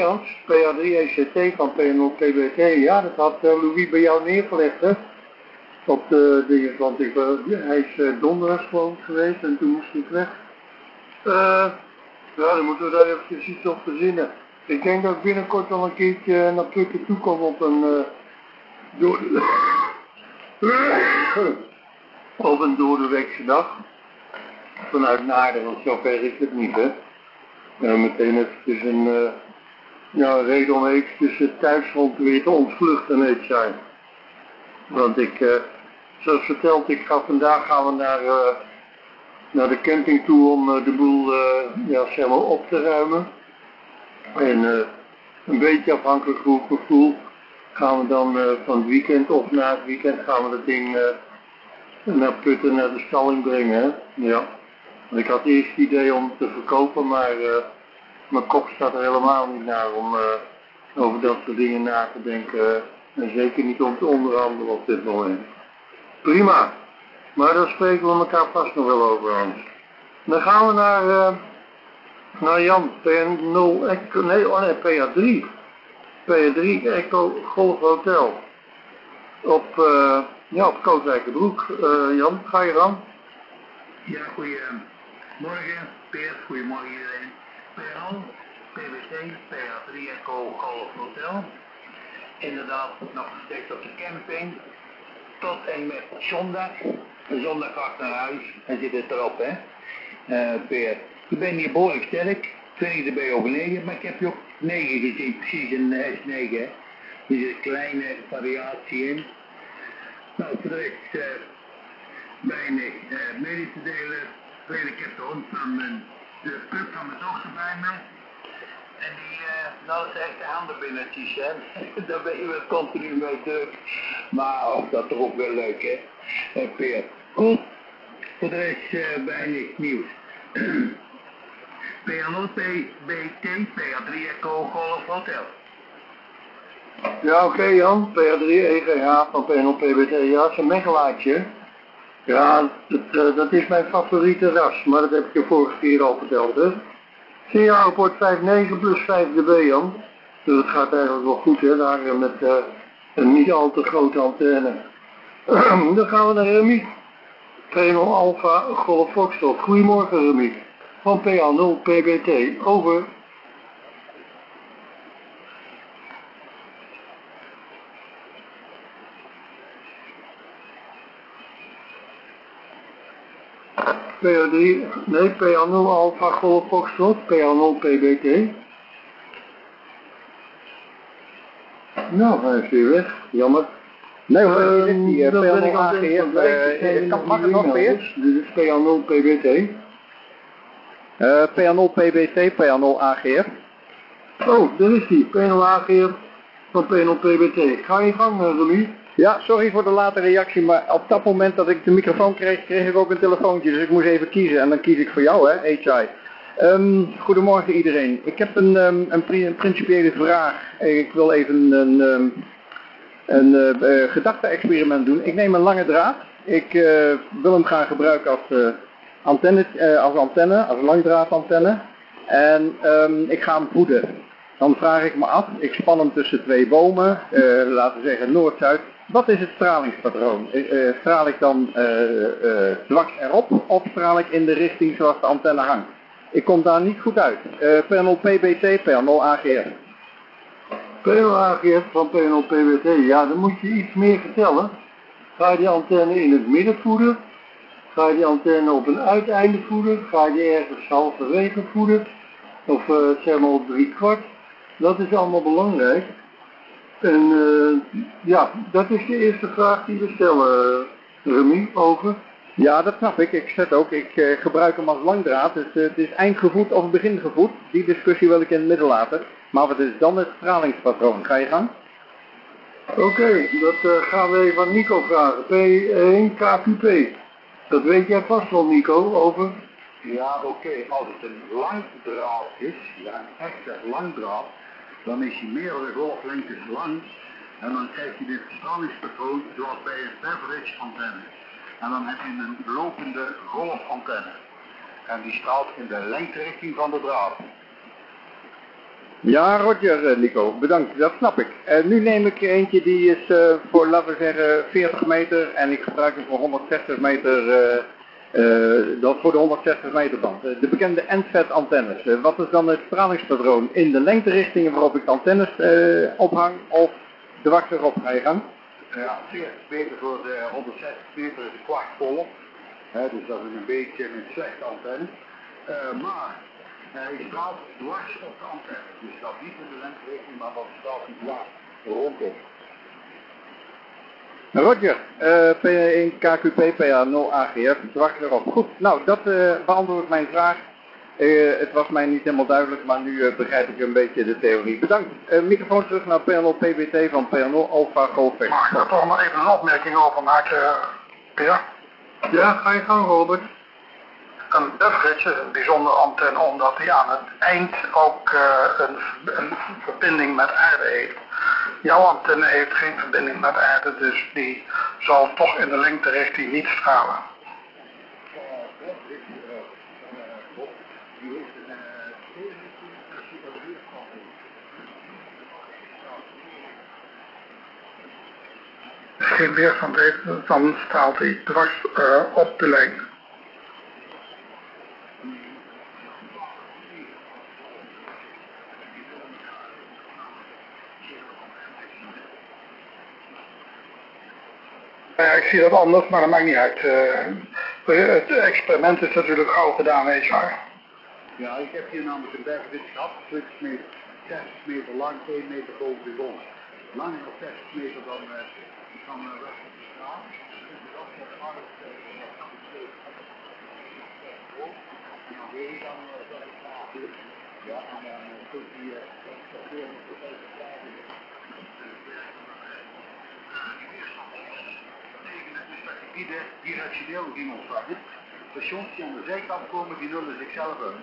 PA3 ECT van P0 PBT, ja, dat had Louis bij jou neergelegd, hè? Op de dingen, want hij is donderdag gewoon geweest en toen moest hij weg. Ja, dan moeten we daar eventjes iets op verzinnen. Ik denk dat ik binnenkort al een keertje naar Putten toe kom op een door de weekse dag. Vanuit Naarden, want zover is het niet, hè. Meteen eventjes een reden om eventjes thuisgrond weer te ontvluchten, weet zijn. Want zoals verteld, gaan we naar de camping toe om de boel zeg maar op te ruimen. En een beetje afhankelijk hoe ik me voel, gaan we dan van het weekend of na het weekend gaan we dat ding naar Putten, naar de stalling brengen. Hè? Ja. Want ik had eerst het idee om te verkopen, maar mijn kop staat er helemaal niet naar om over dat soort dingen na te denken. En zeker niet om te onderhandelen op dit moment. Prima. Maar daar spreken we elkaar vast nog wel over, Hans. Dan gaan we naar Jan, PA0, PA3. PA3 Echo Golf Hotel. Op Kootwijkerbroek. Jan, ga je dan? Ja, goedemorgen, Peer. Goedemorgen iedereen. PA0, PBT, PA3 Echo Golf Hotel. Inderdaad, nog steeds op de camping. Tot en met zondag. Zondag ga ik naar huis en zit het erop, hè. Peer. Ik ben hier behoorlijk sterk. 20 erbij over 9, maar ik heb je op 9 gezien, precies een S9. Er zit een kleine variatie in. Nou, voor de rest weinig mede te delen. Ik heb de hond van de pup van mijn dochter bij me. En die, dat is echt de handenbinnetjes, hè. Daar ben je wel continu mee druk. Maar dat is toch ook wel leuk, hè. Peer. Goed. Voor de rest weinig nieuws. PA0 PBT, PA3 Echo Golf Hotel. Ja, oké, Jan. PA3 EGH van P0 PBT. Ja, het is een mechelaartje. Ja, dat is mijn favoriete ras, maar dat heb ik je vorige keer al verteld, hè. CA rapport 5.9 plus 5 dB, Jan. Dus het gaat eigenlijk wel goed, hè, daar met een niet al te grote antenne. Dan gaan we naar Remy. P0 Alpha Golf Foxtrot. Goedemorgen, Remy. Van PA0 PBT. Over. PA0 Alpha Golf Foxtrot. PA0 PBT. Nou, hij is weer weg. Jammer. Nee hoor, die PA0 AGF. Mag het nog weer? Dit is PA0 PBT. PA0 PBT, PA0 AGF. Oh, daar is die. P0 AGF van P0 PBT. Ga je gang, Remy? Ja, sorry voor de late reactie, maar op dat moment dat ik de microfoon kreeg, kreeg ik ook een telefoontje. Dus ik moest even kiezen en dan kies ik voor jou, hè, HI. Goedemorgen iedereen. Ik heb een principiële vraag. Ik wil even een gedachte-experiment doen. Ik neem een lange draad. Ik wil hem gaan gebruiken als antenne, als langdraadantenne. En ik ga hem voeden. Dan vraag ik me af, ik span hem tussen twee bomen, laten we zeggen Noord-Zuid. Wat is het stralingspatroon? Straal ik dan dwars erop of straal ik in de richting zoals de antenne hangt? Ik kom daar niet goed uit. P0 PBT, P0 AGF. P0 AGF van P0 PBT, ja, dan moet je iets meer vertellen. Ga je die antenne in het midden voeden? Ga je die antenne op een uiteinde voeden? Ga je die ergens halverwege voeden? Of zeg maar op 3/4? Dat is allemaal belangrijk. En ja, dat is de eerste vraag die we stellen, Remy, over. Ja, dat snap ik. Ik gebruik hem als langdraad. Dus het is eindgevoed of begingevoed. Die discussie wil ik in het midden laten. Maar wat is dan het stralingspatroon? Ga je gang? Oké, dat gaan we even aan Nico vragen. P1 KQP. Dat weet jij vast wel, Nico, over. Ja, oké. Als het een langdraad is, ja, een echte langdraad, dan is hij meerdere golflengtes lang. En dan krijg je dit stralingspatroon zoals bij een beverage antenne. En dan heb je een lopende golfantenne. En die straalt in de lengterichting van de draad. Ja, Roger, Nico, bedankt, dat snap ik. Nu neem ik eentje die is voor, laten we zeggen, 40 meter en ik gebruik hem voor 160 meter, dat voor de 160 meter band. De bekende NFET antennes. Wat is dan het stralingspatroon in de lengterichtingen waarop ik de antennes ophang of dwars erop ga je gaan? Ja, 40 meter voor de 160 meter is een kwart vol. Dus dat is een beetje een slechte antenne. Maar hij straalt dwars op de antenne. Dus dat niet in de lengterichting, maar wat straalt hij dwars rondom. Roger, P1 KQP PA0 AGF, dwars erop. Goed, nou dat beantwoordt mijn vraag. Het was mij niet helemaal duidelijk, maar nu begrijp ik een beetje de theorie. Bedankt. Microfoon terug naar P0 PBT van P0 Alpha Golf. Mag ik daar toch nog even een opmerking over maken, Peer? Ja, ga je gang, Robert. Een Beveridge is een bijzondere antenne omdat hij aan het eind ook een verbinding met aarde heeft. Jouw antenne heeft geen verbinding met aarde, dus die zal toch in de lengterichting niet stralen. Als geen weerstand heeft, dan straalt hij dwars op de lengte. Ja, ik zie dat anders, maar dat maakt niet uit. Het experiment is natuurlijk gauw gedaan, weet je waar. Ja, ik heb hier namelijk een Beveridge gehad, 20 meter, 60 meter lang, 1 meter boven de grond. Langer dan 60 meter dan weg op de straat. En dan weer dan ja, en dan komt die gebieden directioneel ging ontvangen. Stations die aan de zijkant komen, die nullen zichzelf uit.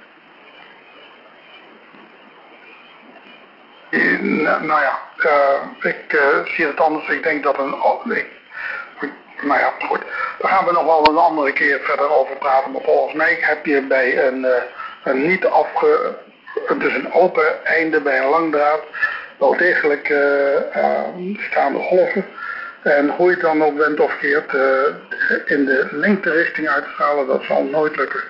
Nou ja, ik zie het anders. Ik denk dat nou ja, goed. Daar gaan we nog wel een andere keer verder over praten. Maar volgens mij heb je bij een niet dus een open einde bij een langdraad wel degelijk staande golven. En hoe je het dan ook bent of keert, in de lengterichting uitstralen, dat zal nooit lukken.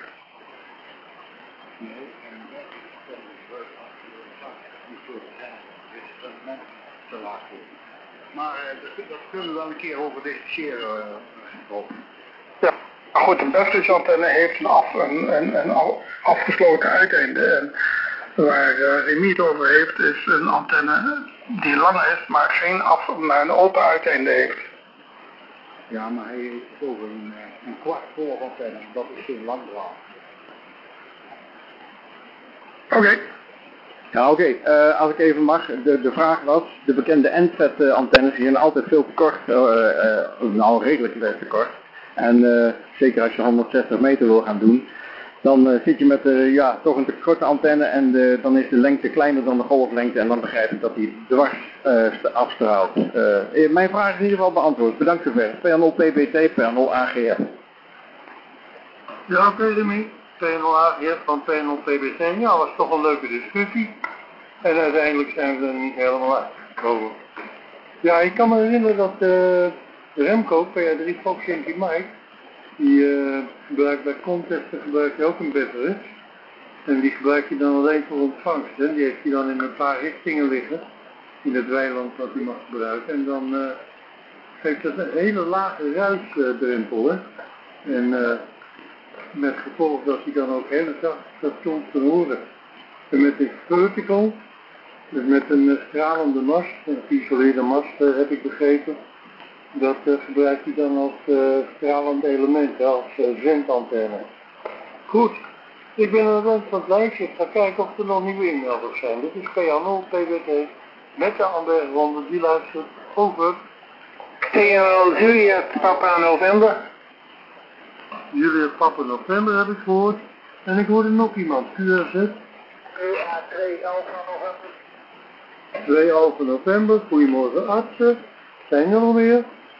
Maar dat kunnen we wel een keer over discussiëren. Ja, goed, een Beveridge antenne heeft een afgesloten uiteinde. En waar Remy het over heeft, is een antenne die lang is, maar een open uiteinde heeft. Ja, maar hij heeft over een kwart vol antenne, dat is geen langdraad. Oké. Ja, oké. Als ik even mag, de vraag was, de bekende NFET antennes die zijn altijd veel te kort, nou redelijk te kort. En zeker als je 160 meter wil gaan doen, dan zit je met toch een te korte antenne en dan is de lengte kleiner dan de golflengte en dan begrijp ik dat die dwars afstraalt. Mijn vraag is in ieder geval beantwoord. Bedankt zover. P0 PBT, P0 AGF. Ja, oké, Remy. P0 AGF van P0 PBC. Ja, was toch een leuke discussie. En uiteindelijk zijn we er niet helemaal uitgekomen. Ja, ik kan me herinneren dat Remco, PR3 Fox Yankee Mike, die gebruikt bij contesten gebruikt hij ook een Beveridge. En die gebruikt hij dan alleen voor ontvangst. Hè. Die heeft hij dan in een paar richtingen liggen. In het weiland wat hij mag gebruiken. En dan geeft dat een hele lage ruisdrempel. En met gevolg dat hij dan ook hele zachte stations kan horen. En met een vertical, dus met een stralende mast, een geïsoleerde mast heb ik begrepen. Dat gebruikt hij dan als stralend element, als zendantenne. Goed, ik ben aan het eind van het lijstje. Ik ga kijken of er nog nieuwe inmelders zijn. Dit is PA0 PBT met de Ambergronde, die luistert. Over. TNL Juliet Papa November. Juliet Papa November heb ik gehoord. En ik hoorde nog iemand, QRZ. PA2 Alpha November. 2 Alpha November, goedemorgen artsen. Zijn er alweer?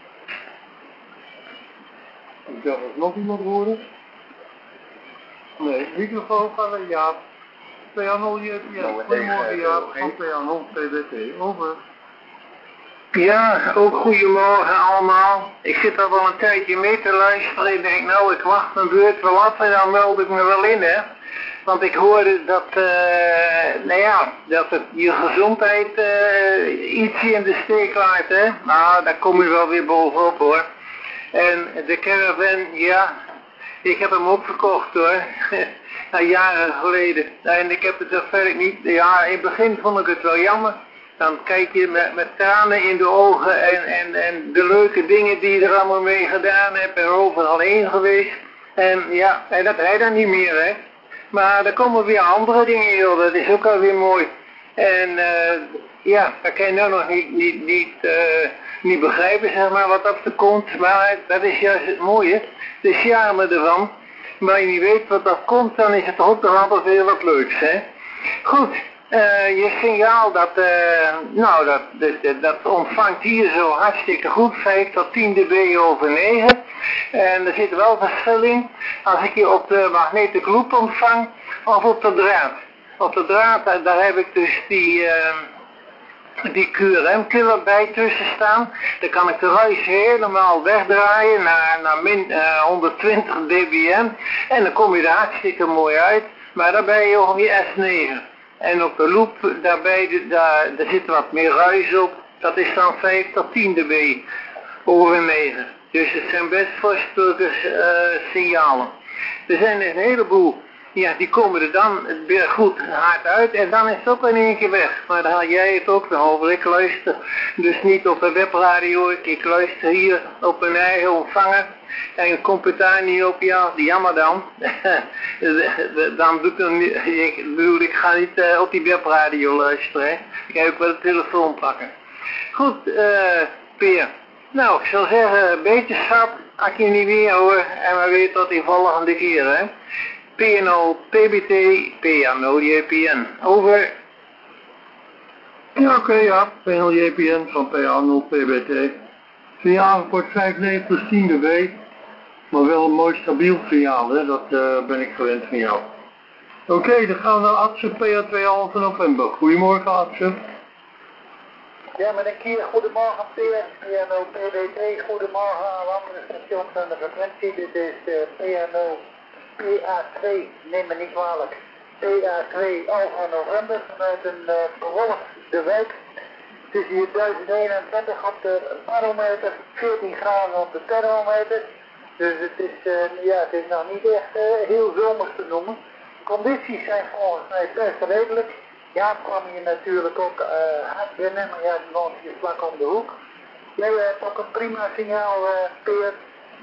Ik dacht dat nog iemand hoorde. Nee, microfoon van een Jaap. PA0 JPN. Goedemorgen Jaap van PA0 PBT. Over. Ja, ook goedemorgen allemaal. Ik zit al wel een tijdje mee te luisteren. Ik denk nou, ik wacht mijn beurt wel af en dan meld ik me wel in, hè. Want ik hoorde dat, dat het je gezondheid ietsje in de steek laat, hè. Nou, daar kom je wel weer bovenop, hoor. En de caravan, ja, ik heb hem ook verkocht, hoor. Jaren geleden. En ik heb het er verder niet, ja, in het begin vond ik het wel jammer. Dan kijk je met tranen in de ogen en de leuke dingen die je er allemaal mee gedaan hebt en overal heen geweest. En ja, en dat rijdt dan niet meer, hè. Maar er komen weer andere dingen, joh, dat is ook alweer mooi. En ja, dat kan je nou nog niet begrijpen, zeg maar, wat op er komt. Maar dat is juist het mooie, de charme ervan. Maar je niet weet wat dat komt, dan is het ook nog altijd weer wat leuks, hè. Goed. Je signaal dat ontvangt hier zo hartstikke goed, 5 tot 10 dB over 9. En er zit wel verschil in als ik je op de magnetische loop ontvang of op de draad. Op de draad, daar heb ik dus die QRM-killer bij tussen staan. Dan kan ik de ruis helemaal wegdraaien naar 120 dBm. En dan kom je er hartstikke mooi uit. Maar daarbij ook je S9. En op de loop, daarbij, daar zit wat meer ruis op. Dat is dan 5 tot 10 dB over 9. Dus het zijn best voorstukige signalen. Er zijn een heleboel, ja, die komen er dan weer goed hard uit en dan is het ook in één keer weg. Maar daar haal jij het ook nog over. Ik luister dus niet op een webradio, ik luister hier op een eigen ontvanger. En komt het daar niet op, ja, jammer dan. Dan doe ik ga niet op die webradio luisteren, hè. Ik ga ook wel de telefoon pakken. Goed, Peer. Nou, ik zou zeggen, beterschap, als je niet weer hoor, en we weten tot die volgende keer, hè. PNO, PBT, PA0 JPN. Over. Ja, oké, ja. PNO JPN van PA0 PBT. Signaal wordt 95 plus 10 dB. Maar wel een mooi stabiel signaal, hè. Dat ben ik gewend van jou. Oké, dan gaan we naar Atse PA2 van november. Goedemorgen Atse. Ja, meneer Kier, goedemorgen PNO PBT, goedemorgen aan andere stations aan de frequentie. Dit is PNO PA2, neem me niet kwalijk, PA2 Alpha November vanuit een bewolkte wijk. Het is hier 1021 op de barometer, 14 graden op de thermometer. Dus het is nog niet echt heel zomers te noemen. Condities zijn volgens mij best redelijk. Ja, kwam hier natuurlijk ook hard binnen, maar ja, die woont hier vlak om de hoek. Jij hebt ook een prima signaal, Peer.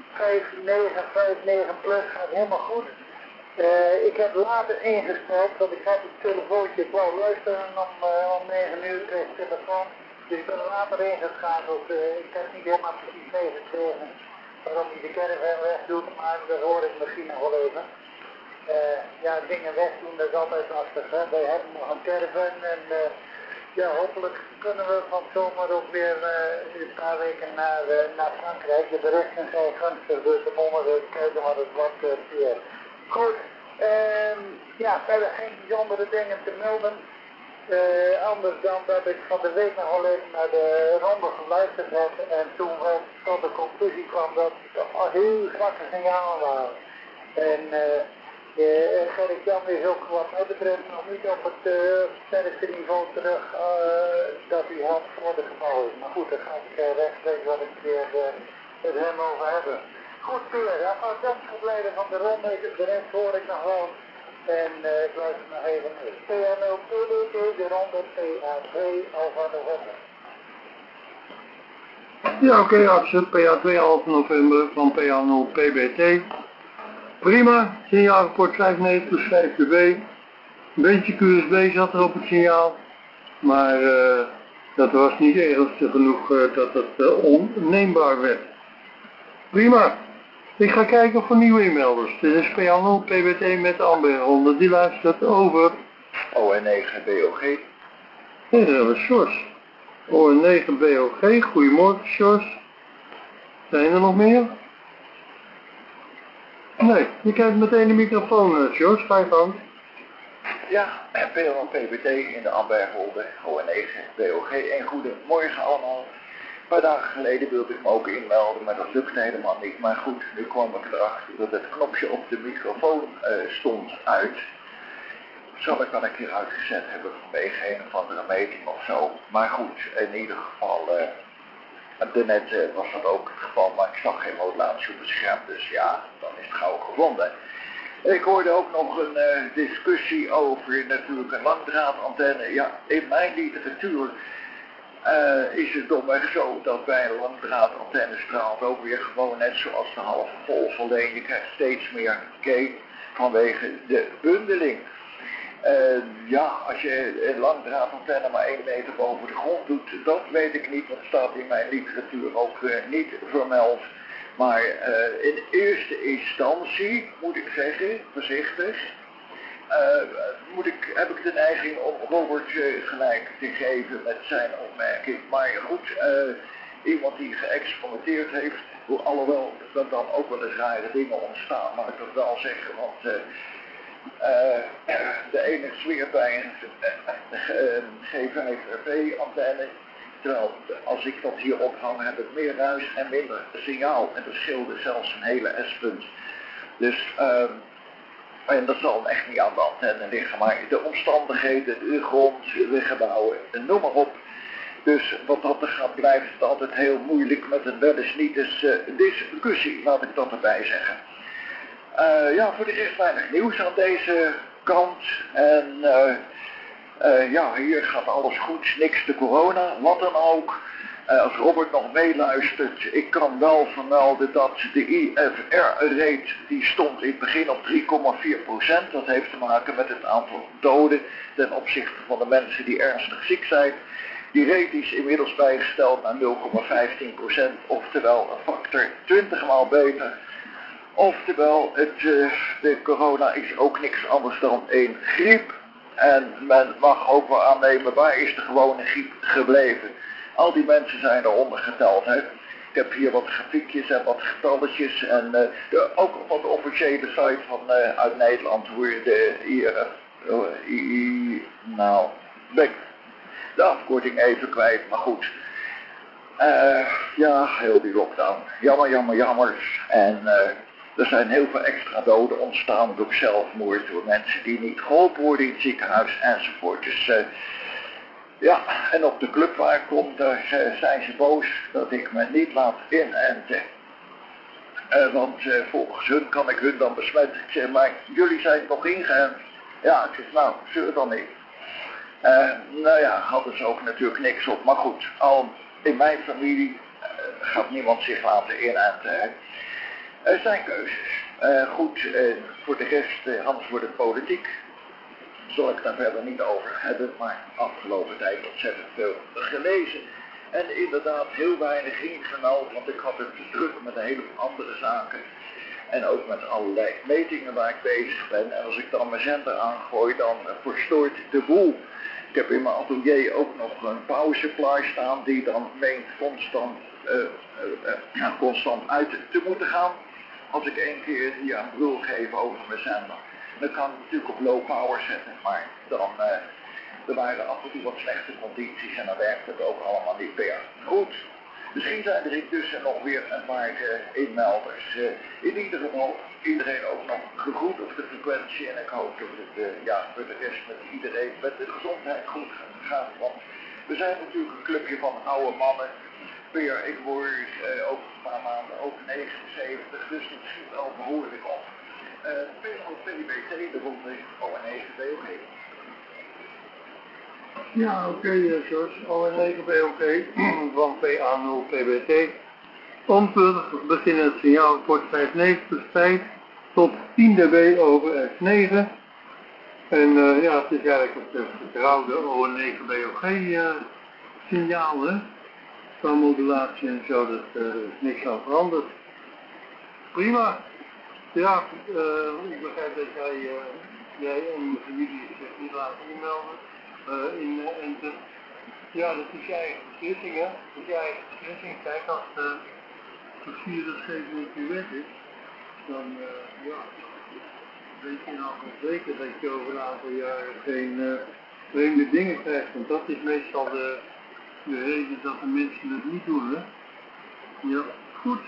5959 plus, gaat helemaal goed. Ik heb later ingesteld, want ik had het telefoontje, ik wou luisteren om 9 uur kreeg ik telefoon. Dus ik ben later ingeschakeld. Ik heb niet helemaal precies meegekregen waarom hij de caravan wegdoet, maar dat hoor ik misschien nog wel even. Ja, dingen wegdoen, dat is altijd lastig, hè. Wij hebben nog een caravan en ja, hopelijk kunnen we van zomer ook weer een paar weken naar Frankrijk. De berichten zijn gunstig, dus we moeten kijken wat het wordt weer. Goed, ja, verder geen bijzondere dingen te melden. Anders dan dat ik van de week nog wel even naar de ronde geluisterd heb en toen wel tot de conclusie kwam dat het toch al heel zwakke signalen waren. En Gerrit-Jan is ook wat mij betreft nog niet op het sterkste niveau terug dat hij had voor de geval is. Maar goed, daar ga ik rechtstreeks wat ik weer met hem over hebben. Goed, Peer, ja, van het gebleven van de ronde, de rest hoor ik nog wel. En ik luister nog even mee. PNO PBT, de ronde PA2 Alpha November. Ja, oké, Atse, PA2 Alpha November van PA0 PBT. Prima, signaalrapport 95 plus 5 dB. Een beetje QSB zat er op het signaal. Maar dat was niet ernstig genoeg dat het onneembaar werd. Prima. Ik ga kijken voor nieuwe inmelders. Dit is PA0 PBT met de Amberronde. Die luistert over. ON9 BOG. Nee, dat hebben we Sjors. ON9 BOG. Goedemorgen Sjors. Zijn er nog meer? Nee, je krijgt meteen de microfoon, Sjors. Ga je gang. Ja, PL en PBT in de Ambergwolde, ON9, BOG. En goedemorgen allemaal. Een paar dagen geleden wilde ik me ook inmelden, maar dat lukte helemaal niet. Maar goed, nu kwam ik erachter dat het knopje op de microfoon stond uit. Zal ik wel een keer uitgezet hebben vanwege een of andere meting of zo. Maar goed, in ieder geval, daarnet was dat ook het geval, maar ik zag geen modulatie op het scherm. Dus ja, dan is het gauw gevonden. Ik hoorde ook nog een discussie over natuurlijk een langdraadantenne. Ja, in mijn literatuur is het domweg zo dat bij een langdraadantenne straalt ook weer gewoon net zoals de halve golf. Alleen je krijgt steeds meer gain vanwege de bundeling. Ja, als je een langdraadantenne maar 1 meter boven de grond doet, dat weet ik niet, want staat in mijn literatuur ook niet vermeld. Maar in eerste instantie, moet ik zeggen, voorzichtig, heb ik de neiging om Robert gelijk te geven met zijn opmerking. Maar goed, iemand die geëxperimenteerd heeft, alhoewel dat dan ook wel eens rare dingen ontstaan, mag ik dat wel zeggen, want de ene zweert bij een G5RP-antenne. Terwijl als ik dat hier ophang heb ik meer ruis en minder signaal. En dat scheelde zelfs een hele S-punt. Dus en dat zal echt niet aan de antenne liggen. Maar de omstandigheden, de grond, de gebouwen, noem maar op. Dus wat dat er gaat blijft het altijd heel moeilijk met een wel eens niet eens discussie, laat ik dat erbij zeggen. Ja, voor de rest weinig nieuws aan deze kant. En ja, hier gaat alles goed, niks te corona, wat dan ook. Als Robert nog meeluistert, ik kan wel vermelden dat de IFR-rate, die stond in het begin op 3,4%. Dat heeft te maken met het aantal doden ten opzichte van de mensen die ernstig ziek zijn. Die rate is inmiddels bijgesteld naar 0,15%, oftewel een factor 20 maal beter. Oftewel, de corona is ook niks anders dan een griep. En men mag ook wel aannemen, waar is de gewone griep gebleven? Al die mensen zijn eronder geteld. Hè? Ik heb hier wat grafiekjes en wat getalletjes. En ook op de officiële site van uit Nederland hoe je nou, ben ik de afkorting even kwijt, maar goed. Ja, heel die lockdown. Jammer. En er zijn heel veel extra doden ontstaan door zelfmoord, door mensen die niet geholpen worden in het ziekenhuis enzovoort. Dus ja, en op de club waar ik kom, daar zijn ze boos dat ik me niet laat inenten. Want volgens hun kan ik hun dan besmetten. Ik zeg, maar jullie zijn nog ingeënt. Ja, ik zeg, nou, zeur dan niet. Nou ja, hadden ze ook natuurlijk niks op. Maar goed, al in mijn familie gaat niemand zich laten inenten. Hè. Er zijn keuzes. Goed, voor de rest, anders wordt het politiek. Zal ik daar verder niet over hebben, maar afgelopen tijd ontzettend veel gelezen. En inderdaad heel weinig ingemeld, want ik had het druk met een heleboel andere zaken. En ook met allerlei metingen waar ik bezig ben. En als ik dan mijn zender aangooi, dan verstoort de boel. Ik heb in mijn atelier ook nog een power supply staan die dan meent constant uit te moeten gaan. Als ik 1 keer hier een brul geef over mijn zender. Dan kan ik natuurlijk op low power zetten, maar dan er waren af en toe wat slechte condities en dan werkt het ook allemaal niet meer. Goed, misschien zijn er intussen nog weer een paar inmelders. In ieder geval, iedereen ook nog gegroet op de frequentie en ik hoop dat het voor de rest met iedereen met de gezondheid goed gaat. Want we zijn natuurlijk een clubje van oude mannen. Peer, ik word over een paar maanden ook 79, dus dat schiet wel behoorlijk op. PBT, de ronde ON9 BOG. Ja, oké, George. ON9 BOG van PA0 PBT. Onvuldig begint het signaal voor 5,9 plus 5 tot 10 dB over F9. En ja, het is eigenlijk het vertrouwde ON9 BOG signaal, hè. Qua modulatie en zo, dat er is niks aan veranderd. Prima. Ja, ik begrijp dat jij en de familie zich niet laten inmelden. Ja, dat is je eigen beslissing, hè. Dat is je eigen beslissing. Kijk, als de 4 of 7 uur wet is, dan ja, weet je nou wel zeker dat je over een aantal jaren geen vreemde dingen krijgt? Want dat is meestal de reden dat de mensen het niet doen, hè? Ja, goed.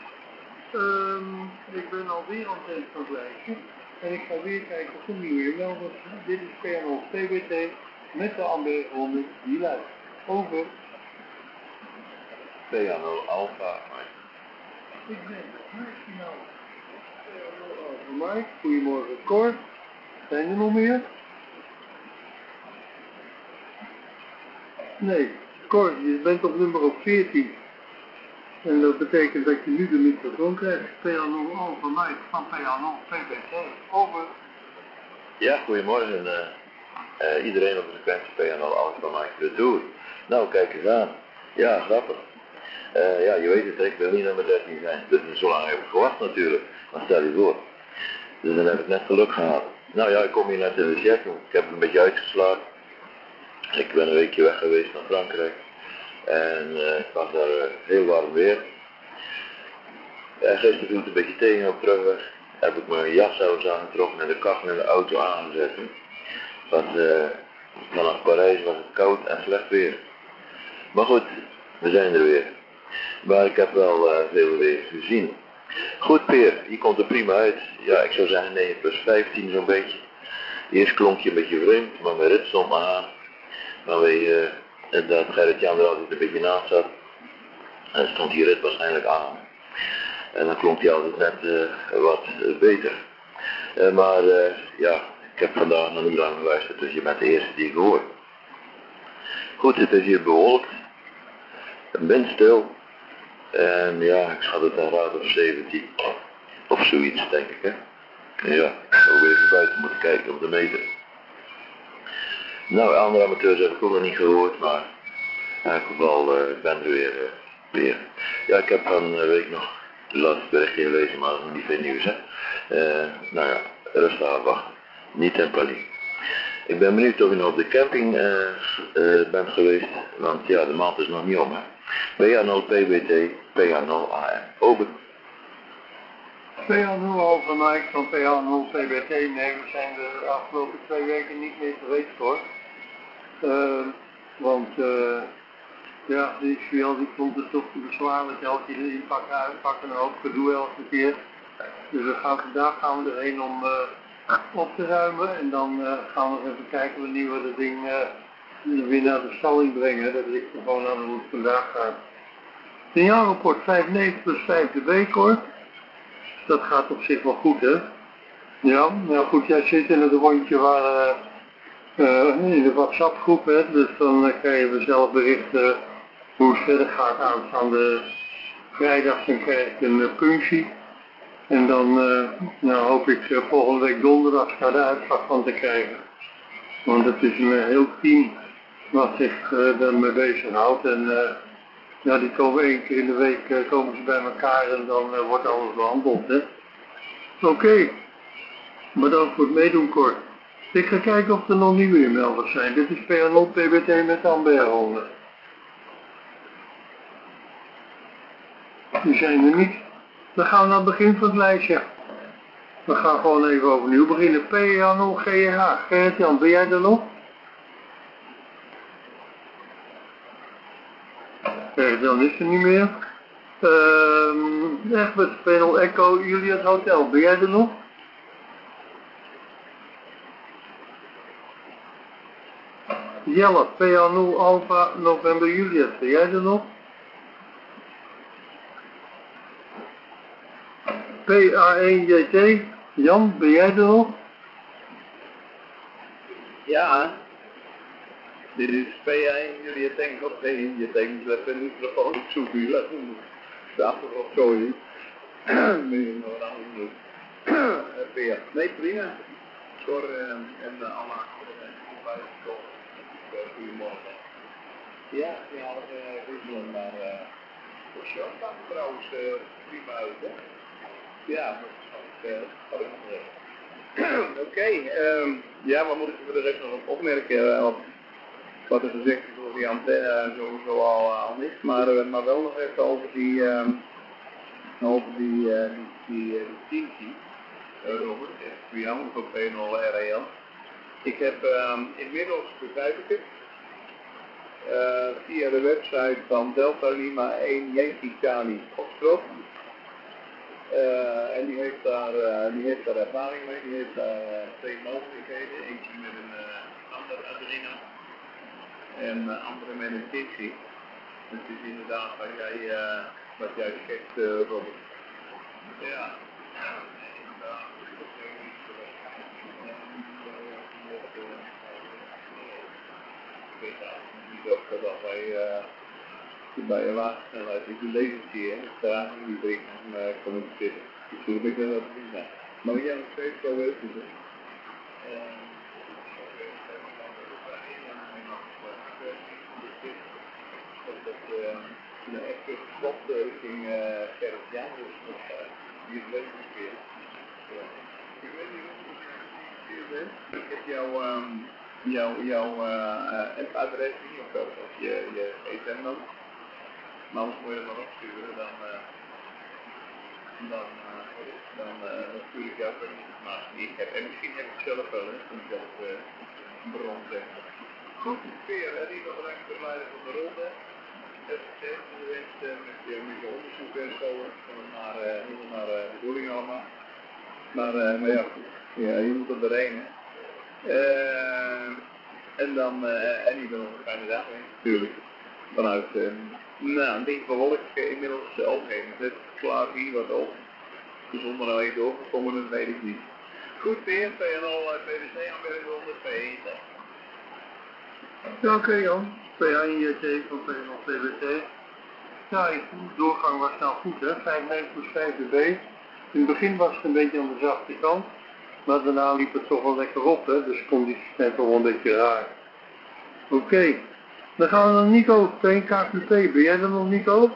Ik ben alweer aan het eind van het lijstje. En ik ga weer kijken of er nieuwe e-mail. Dit is PNO PBT met de Amber 100 die luidt. Over. PNO Alpha, Mike. Ik ben maximaal. Over Mike. Goedemorgen Cor. Zijn er nog meer? Nee. Cor, je bent op nummer 14. En dat betekent dat je nu de microfoon krijgt. PNO Alpha Mike van PNO PBT. Over. Ja, goedemorgen. Iedereen op de frequentie PNO Alpha Mike de Doer. Nou, kijk eens aan. Ja, grappig. Ja, je weet het, ik wil niet nummer 13 zijn. Dus zo lang heb ik gewacht natuurlijk. Maar stel je voor. Dus dan heb ik net geluk gehad. Nou ja, ik kom hier net in de check. Ik heb een beetje uitgeslagen. Ik ben een weekje weg geweest naar Frankrijk. En het was daar heel warm weer. Gisteren viel het een beetje tegen op terugweg. Heb ik mijn jas zelfs aangetrokken en de kachel in de auto aangezet. Want vanaf Parijs was het koud en slecht weer. Maar goed, we zijn er weer. Maar ik heb wel veel weer gezien. Goed Peer, hier komt er prima uit. Ja, ik zou zeggen 9 plus 15 zo'n beetje. Eerst klonk je een beetje vreemd, maar mijn rit stond maar aan. Vanwege dat Gerrit-Jan er altijd een beetje naast zat. En stond die rit waarschijnlijk aan. En dan klonk hij altijd net wat beter. Maar ja, ik heb vandaag nog niet lang geluisterd, dus je bent de eerste die ik hoor. Goed, het is hier bewolkt. Windstil. En ja, ik schat het een graad of 17. Of zoiets, denk ik, hè. Ja, ik zou weer even buiten moeten kijken op de meter. Nou, andere amateurs heb ik ook nog niet gehoord, maar in elk geval, ik ben er weer. Ja, ik heb van een week nog het laatste berichtje gelezen, maar dat is nog niet veel nieuws, hè. Nou ja, rustig afwachten. Niet in paniek. Ik ben benieuwd of je nog op de camping bent geweest, want ja, de maand is nog niet om, hè. PA0 PBT, PA0 AM. Over. PA0 over Mike van PA0 PBT. Nee, we zijn de afgelopen 2 weken niet meer geweest hoor. Want ja, die XVL die komt er toch te bezwaarlijk elke keer inpakken, uitpakken en ook gedoe elke keer. Dus vandaag gaan we erheen om op te ruimen en dan gaan we nog even kijken wanneer we dat ding weer naar de stalling brengen. Dat ligt er gewoon aan hoe het vandaag gaat. Signaalrapport 5,9 plus 5 de week hoor. Dat gaat op zich wel goed hè. Ja, nou goed, jij zit in het rondje waar in de WhatsApp groep hè. Dus dan krijgen we zelf berichten hoe het verder gaat aanstaande vrijdag. Dan krijg ik een punctie. En dan nou hoop ik volgende week donderdag daar de uitslag van te krijgen. Want het is een heel team wat zich daarmee bezighoudt. En ja, die komen 1 keer in de week komen ze bij elkaar en dan wordt alles behandeld. Hè. Oké. Bedankt voor het meedoen, Cor. Ik ga kijken of er nog nieuwe inmelders zijn. Dit is PNO PBT met Amber 100. Die zijn er niet. Dan gaan we naar het begin van het lijstje. We gaan gewoon even overnieuw beginnen. PNO GH. Gerrit-Jan, ben jij er nog? Gerrit-Jan is er niet meer. Egbert, PNO Echo, Juliet Hotel. Ben jij er nog? Jelle, PA0 Alpha November Juliet, ben jij er nog? PA1JT, Jan, ben jij er nog? Ja. Dit is P1, jullie denken op één, je denkt dat we nu gewoon op zoek doen. Staat er op zoiets. Nee, nog een ander doen. Nee, prima. Cor en Anna bijgekomen. Goedemorgen. Ja, Rusland, maar voor show staat er trouwens prima uit, hè? Ja, maar oké, ja, wat moet ik voor de rest nog op opmerken? Wat er gezegd is over die antenne sowieso al niet, maar wel nog even over die tientje. Robert, voor jou voor P0 RAL. Ik heb inmiddels begrijp ik het, via de website van Delta Lima 1 Yankee Charlie Foxtrot. En die heeft daar ervaring mee, die heeft daar twee mogelijkheden, eentje met een ander Adreno en andere met een Tipsy. Het is inderdaad wat jij schetst, Robert. Ja. Ik weet eigenlijk niet of dat bij je waarschuwing ik doe deze keer, ik sta in die brik en kom ik zitten. Dus toen heb ik dat niet gedaan. Maar jij nog steeds zo wil zitten. Dat echt geswapt richting Gerrit Jan, dus die is leuk een keer. Ik weet niet of je het bent. Ik heb jouw app-adres niet of zo, of je gsm-nummer. Maar anders moet je dat maar opsturen, dan stuur ik jou ook niet informatie die ik heb. En misschien heb ik het zelf wel, hè, toen ik dat bron zeg. Goed, Peer, die nog een enkele leider van de ronde. Met je onderzoek en zo, naar de bedoeling allemaal. Maar ja, je moet er doorheen, hè. En dan, en ik ben nog een fijne dag mee, natuurlijk. Vanuit, een ding van Wolk inmiddels opgeven. Het klaar hier wat op. Dus om er nou even doorgekomen, dat weet ik niet. Goed, Peer, PNL, PwC, aanbieding onder P1. Ja, oké Jan. PAIT van PNL PwC. Ja, de doorgang was nou goed hè, 5,9+5 dB. In het begin was het een beetje aan de zachte kant. Maar daarna liep het toch wel lekker op hè, dus condities zijn toch wel een beetje raar. Oké. Dan gaan we naar Nico, PNKQP. Ben jij er nog, Nico?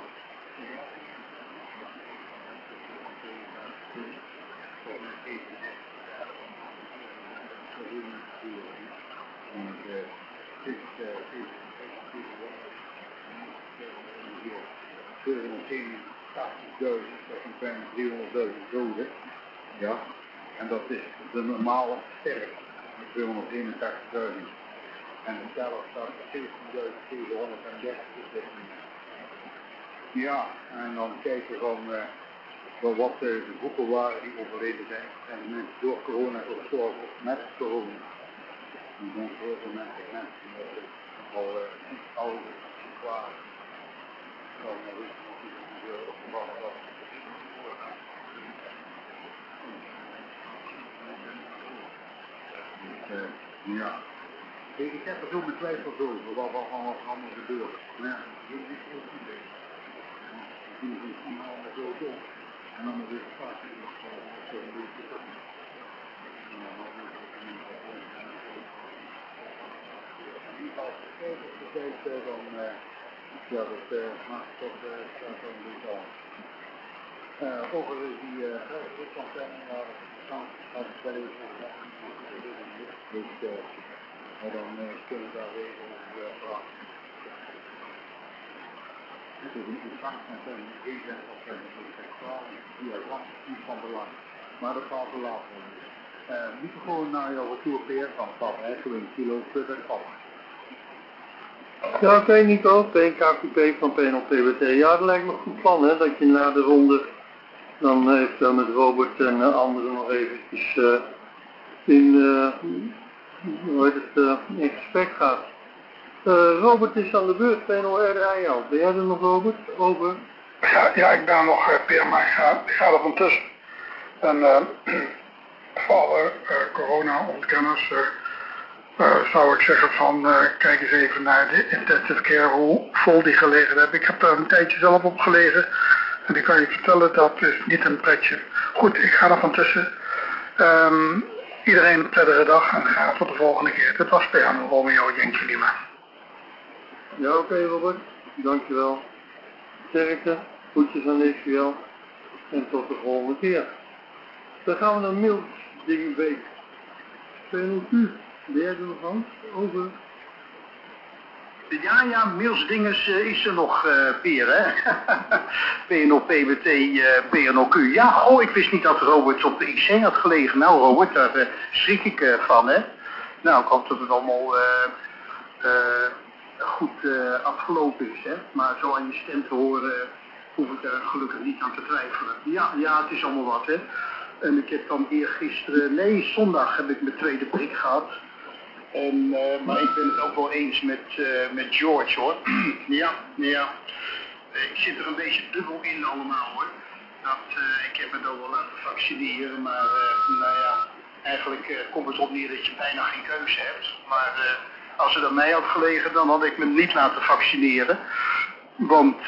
Dat is een kleine 300.000 doden. Ja. En dat is de normale sterk. 281.000. En de teller staat op 17.730. Ja, en dan kijken van wat de groepen waren die overleden zijn. En de mensen door corona gestorven of met corona. En dan heel veel mensen die al oud waren. Dan is het nog niet opgevallen dat. Ja. Ik heb er zo betwijfeld over wat allemaal gebeurt. Ja, dat is niet heel goed. Die is allemaal zo dom. En dan is het vaak zo een beetje toch. Die valt even op de tijd dan, ja, dat maakt toch staat dan niet aan. Over die groepsantenne waar het gaat spelen. Dus en dan kunnen we daar even over praten. Het is een ontvangstantenne, geen zendantenne, dus seksuaal, diagram, niet van belang. Maar dat gaat te laat worden. Microfoon naar jouw retourpeer van stap, hè, zo'n kilo putten af. Ja, oké Nico, PNKQP van PNL PwC. Ja, dat lijkt me een goed plan hè, dat je na de ronde dan eventueel met Robert en anderen nog eventjes in gesprek gaat. Robert is aan de beurt, PNL RAL. Ben jij er nog, Robert? Over? Ja, ik ben nog Peer, maar ik ga er van tussen. En voor alle corona-ontkenners zou ik zeggen van kijk eens even naar de intensive care, hoe vol die gelegen heb. Ik heb daar een tijdje zelf op gelegen en ik kan je vertellen, dat is niet een pretje. Goed, ik ga er van tussen. Iedereen een prettige dag en graag tot de volgende keer. Dit was PNL Romeo Yankee Lima. Ja, oké Robert, dankjewel. Sterkte, groetjes aan DCL en tot de volgende keer. Dan gaan we naar Mills DUB. PNL-Q, ben jij er nog aan? Over. Ja, Miels Dinges is er nog, Peer, hè? PNO, PBT, PNOQ. Ja, ik wist niet dat Robert op de IC had gelegen. Nou, Robert, daar schrik ik van, hè? Nou, ik hoop dat het allemaal goed afgelopen is, hè? Maar zo aan je stem te horen, hoef ik er gelukkig niet aan te twijfelen. Ja, het is allemaal wat, hè? En ik heb dan zondag heb ik mijn tweede prik gehad. En, maar ik ben het ook wel eens met George, hoor. ja. Ik zit er een beetje dubbel in allemaal, hoor. Ik heb het ook wel laten vaccineren, maar eigenlijk komt het op neer dat je bijna geen keuze hebt. Maar als het aan mij had gelegen, dan had ik me niet laten vaccineren. Want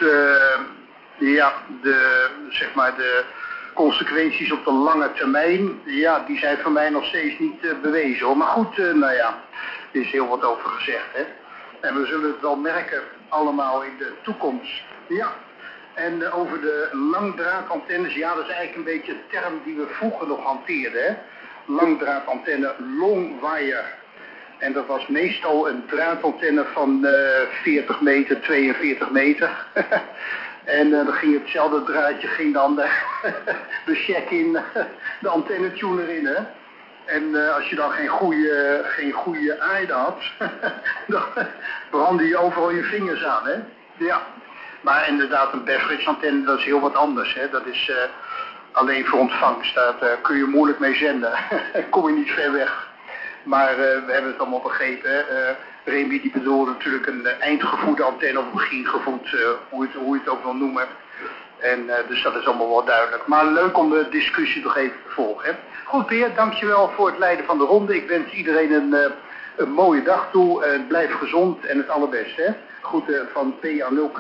de consequenties op de lange termijn, die zijn voor mij nog steeds niet bewezen, hoor. Maar goed, er is heel wat over gezegd, hè. En we zullen het wel merken allemaal in de toekomst. Ja. En over de langdraadantennes, dat is eigenlijk een beetje een term die we vroeger nog hanteerden, hè. Langdraadantenne, long wire. En dat was meestal een draadantenne van 40 meter, 42 meter. En dan ging hetzelfde draadje, ging dan de check in, de antennetuner in, hè. En als je dan geen goede aarde had, dan brandde je overal je vingers aan, hè. Ja. Maar inderdaad, een Beveridge antenne, dat is heel wat anders, hè. Dat is alleen voor ontvangst, daar kun je moeilijk mee zenden. Kom je niet ver weg. Maar we hebben het allemaal begrepen, hè. Remy die bedoelde natuurlijk een eindgevoede antenne of begingevoed, hoe je het ook wil noemen. En dus dat is allemaal wel duidelijk. Maar leuk om de discussie nog even te volgen, hè. Goed, Peer, dankjewel voor het leiden van de ronde. Ik wens iedereen een mooie dag toe. Blijf gezond en het allerbeste, hè. Groeten van PA0Q.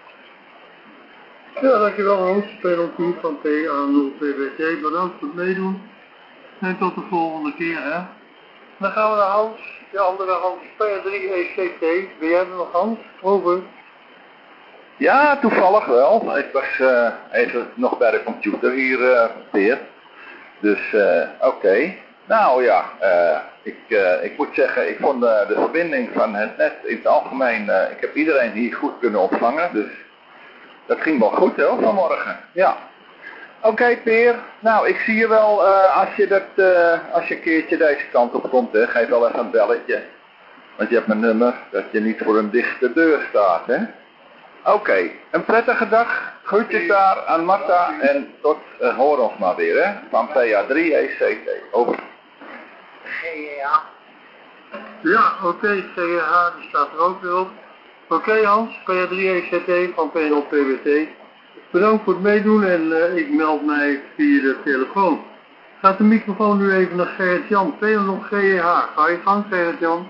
Ja, dankjewel Hans, PNOQ van PA0PBT. Bedankt voor het meedoen. En tot de volgende keer, hè. Dan gaan we naar Hans, de andere Hans, PR3ECT. Ben jij er nog, Hans? Over. Ja, toevallig wel. Ik was even nog bij de computer hier, Peer. Dus, oké. Nou ja, ik moet zeggen, ik vond de verbinding van het net in het algemeen, ik heb iedereen hier goed kunnen ontvangen. Dus dat ging wel goed, hè, vanmorgen. Ja. Oké, Peer. Nou, ik zie je wel als je een keertje deze kant op komt, hè. Geef wel even een belletje. Want je hebt mijn nummer, dat je niet voor een dichte deur staat, hè. Oké, een prettige dag. Groetjes daar aan Marta en tot hoor ons maar weer, hè. Van PA3ECT. Over. GEA. Ja, oké, GEA, die staat er ook weer op. Oké, Hans, PA3ECT van PNO-PBT. Bedankt voor het meedoen en ik meld mij via de telefoon. Gaat de microfoon nu even naar Gerrit-Jan, PNO GEH. Ga je gang, Gerrit-Jan?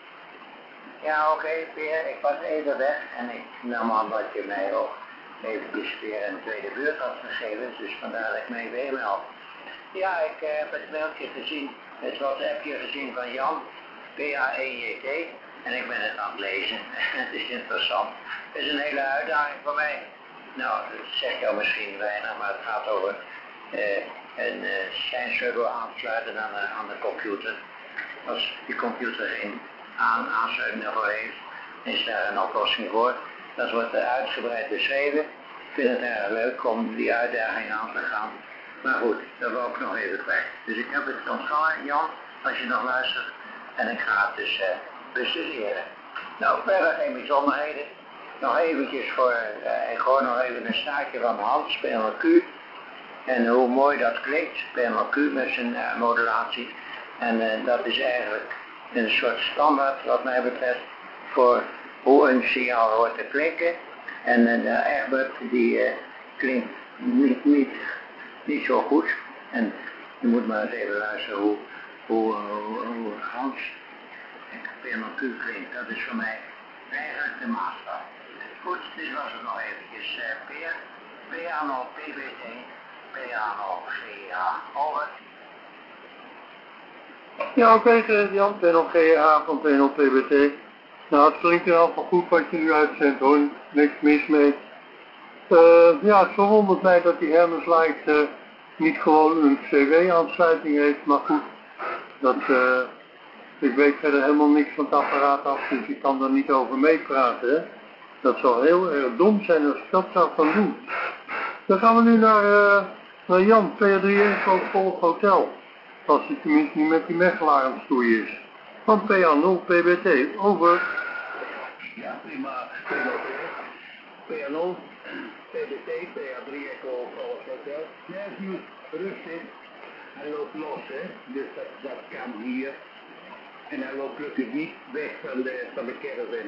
Ja, oké, Peer, ik was even weg en ik nam aan dat je mij ook eventjes weer een tweede beurt had gegeven, dus vandaar dat ik mij weer meld. Ja, ik heb het mailtje gezien, het WhatsAppje gezien van Jan, PAEJT, en ik ben het aan het lezen. Het is interessant. Het is een hele uitdaging voor mij. Nou, dat zegt jou misschien weinig, maar het gaat over een schijnsleutel aansluiten aan de computer. Als die computer geen aansluiting ervoor heeft, is daar een oplossing voor. Dat wordt uitgebreid beschreven. Ik vind het erg leuk om die uitdaging aan te gaan. Maar goed, dat wil ik nog even kwijt. Dus ik heb het ontvangen, Jan, als je nog luistert. En ik ga het dus bestuderen. Nou, verder geen bijzonderheden. Nog eventjes ik hoor nog even een staartje van Hans, PNOQ. En hoe mooi dat klinkt, PNOQ met zijn modulatie. En dat is eigenlijk een soort standaard wat mij betreft voor hoe een signaal hoort te klinken. En de Egbert die klinkt niet zo goed. En je moet maar eens even luisteren hoe Hans PNOQ klinkt. Dat is voor mij eigenlijk de maatstaf. Goed, dit was het nog eventjes. Peer, PA0PBT, PA0GA, over. Ja, oké, Jan, PNO-GEA van PNO-PBT. Nou, het klinkt in ieder geval goed wat je nu uitzendt, hoor. Niks mis mee. Ja, het verwondert mij dat die Hermes Light niet gewoon een CW-aansluiting heeft, maar goed. Dat Ik weet verder helemaal niks van het apparaat af, dus ik kan er niet over meepraten. Hè? Dat zou heel erg dom zijn als ik dat zou gaan doen. Dan gaan we nu naar Jan, PR3 Volk Hotel. Als hij tenminste niet met die Mechelaar aan het stoeien is. Van PA0 PBT, over. Ja, prima. PA0, PBT, PA3 Echo Volk Hotel. Nergens nu rustig. Hij loopt los, hè. Dus dat kan hier. En hij loopt gelukkig niet weg van de caravan.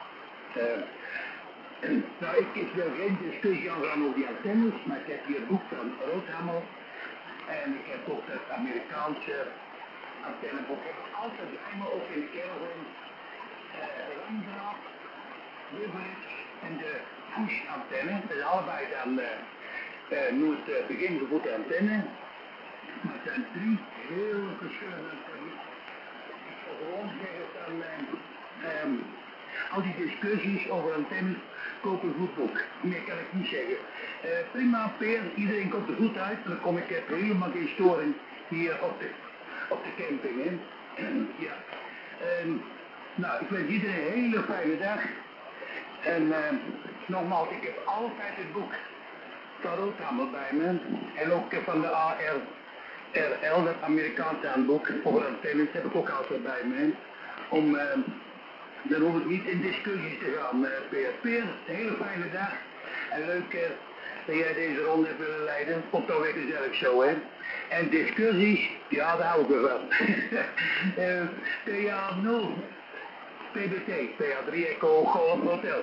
Nou, ik wil geen discussie aan over die antennes, maar ik heb hier een boek van Roodhamel. En ik heb ook het Amerikaanse antenneboek. Ik heb altijd helemaal ook in de caravan. Langdraad, Wibberich en de push-antenne. Dat is allebei dan nooit begingevoerde antenne. Maar het zijn 3 heel verschillende antennes. Ik zou gewoon zeggen dan al die discussies over antennes, koop een goed boek. Meer kan ik niet zeggen. Prima, Peer, iedereen komt er goed uit. En dan kom ik helemaal geen storing hier op de camping. Hè. Ja. Nou, ik wens iedereen een hele fijne dag. En nogmaals, ik heb altijd het boek van Roodhamel bij me. En ook van de ARRL, dat Amerikaanse handboek over antennes, heb ik ook altijd bij me. Om, dan hoef ik niet in discussies te gaan. Peer, een hele fijne dag. En leuk dat jij deze ronde hebt willen leiden. Komt dan weer gezellig zo, hè. En discussies, ja, daar hou ik ervan. PA0, PBT, PA3 Echo Golf Hotel.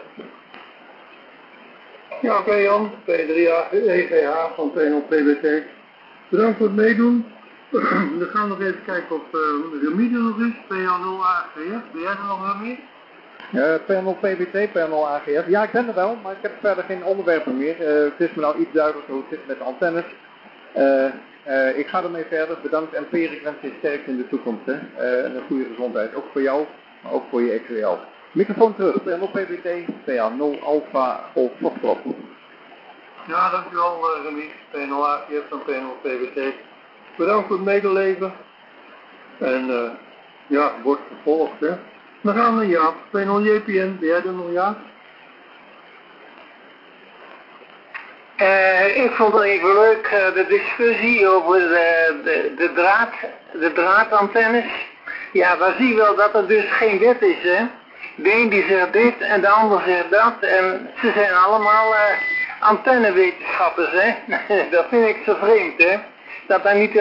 Ja, oké Jan, P3 EGH van P0 PBT. Bedankt voor het meedoen. We gaan nog even kijken of Remie er nog is, PA0 AGF. Ben jij er nog meer? P0 PBT, P0 AGF. Ja, ik ben er wel, maar ik heb verder geen onderwerpen meer. Het is me nou iets duidelijker hoe het zit met de antennes. Ik ga ermee verder. Bedankt en Peer, ik wens je sterkte in de toekomst. Hè. En een goede gezondheid, ook voor jou, maar ook voor je XWL. Microfoon terug, P0 PBT, PA0 Alpha Golf Foxtrot. Ja, dankjewel Remie, P0 AGF en P0 PBT. Bedankt voor het medeleven. En ja, wordt vervolgd hè. Dan gaan we naar Jaap, P0 JPN, ben jij er nog Jaap? Ik vond het even leuk, de discussie over de draadantennes. Ja, we zien wel dat er dus geen wet is, hè. De een die zegt dit en de ander zegt dat. En ze zijn allemaal antennewetenschappers, hè. Dat vind ik zo vreemd, hè. Dat er niet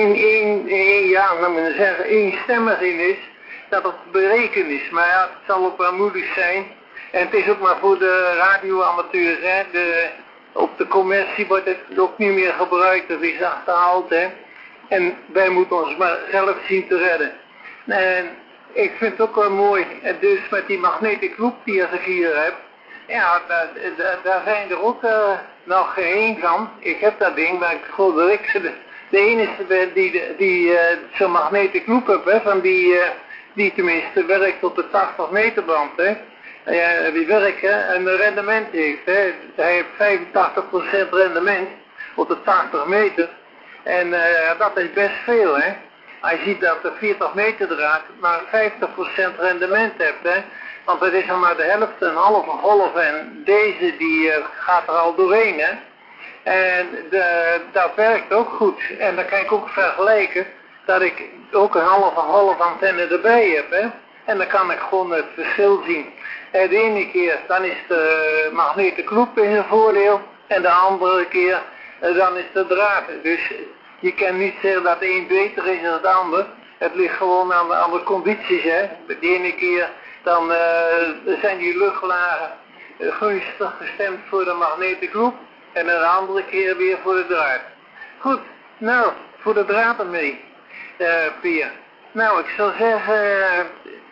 één stemmig in is, dat het berekend is. Maar ja, het zal ook wel moeilijk zijn. En het is ook maar voor de radioamateurs, hè. Op de commercie wordt het ook niet meer gebruikt, dat is achterhaald, hè. En wij moeten ons maar zelf zien te redden. En ik vind het ook wel mooi, dus met die magnetic loop die als ik hier heb, ja, daar zijn er ook nog geen van. Ik heb dat ding, maar ik geloof dat ik de enige ben die zo'n magnetic loop heb, hè, van die tenminste werkt op de 80 meter band, hè. Die werken en een rendement heeft. Hè. Hij heeft 85% rendement op de 80 meter. En dat is best veel. Hè. Hij ziet dat de 40 meter draad maar 50% rendement hebt. Hè. Want het is maar de helft, een halve golf. En deze die gaat er al doorheen. Hè. En dat werkt ook goed. En dan kan ik ook vergelijken dat ik ook een halve golf antenne erbij heb. Hè. En dan kan ik gewoon het verschil zien. En de ene keer dan is de magnetic loop in zijn voordeel. En de andere keer dan is de draad. Dus je kan niet zeggen dat de een beter is dan het ander. Het ligt gewoon aan de condities. Hè. De ene keer dan zijn die luchtlagen gunstig gestemd voor de magnetic loop. En een andere keer weer voor de draad. Goed, nou, voor de draad ermee, Pia. Nou, ik zou zeggen,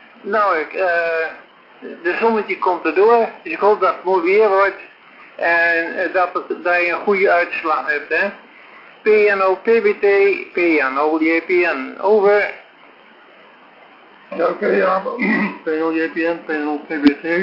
de zonnetje komt erdoor, dus ik hoop dat het mooi weer wordt en dat je een goede uitslag hebt, hè. PNO PBT, PNO JPN, over. Ja, oké, ja, PNO JPN, PNO PBT.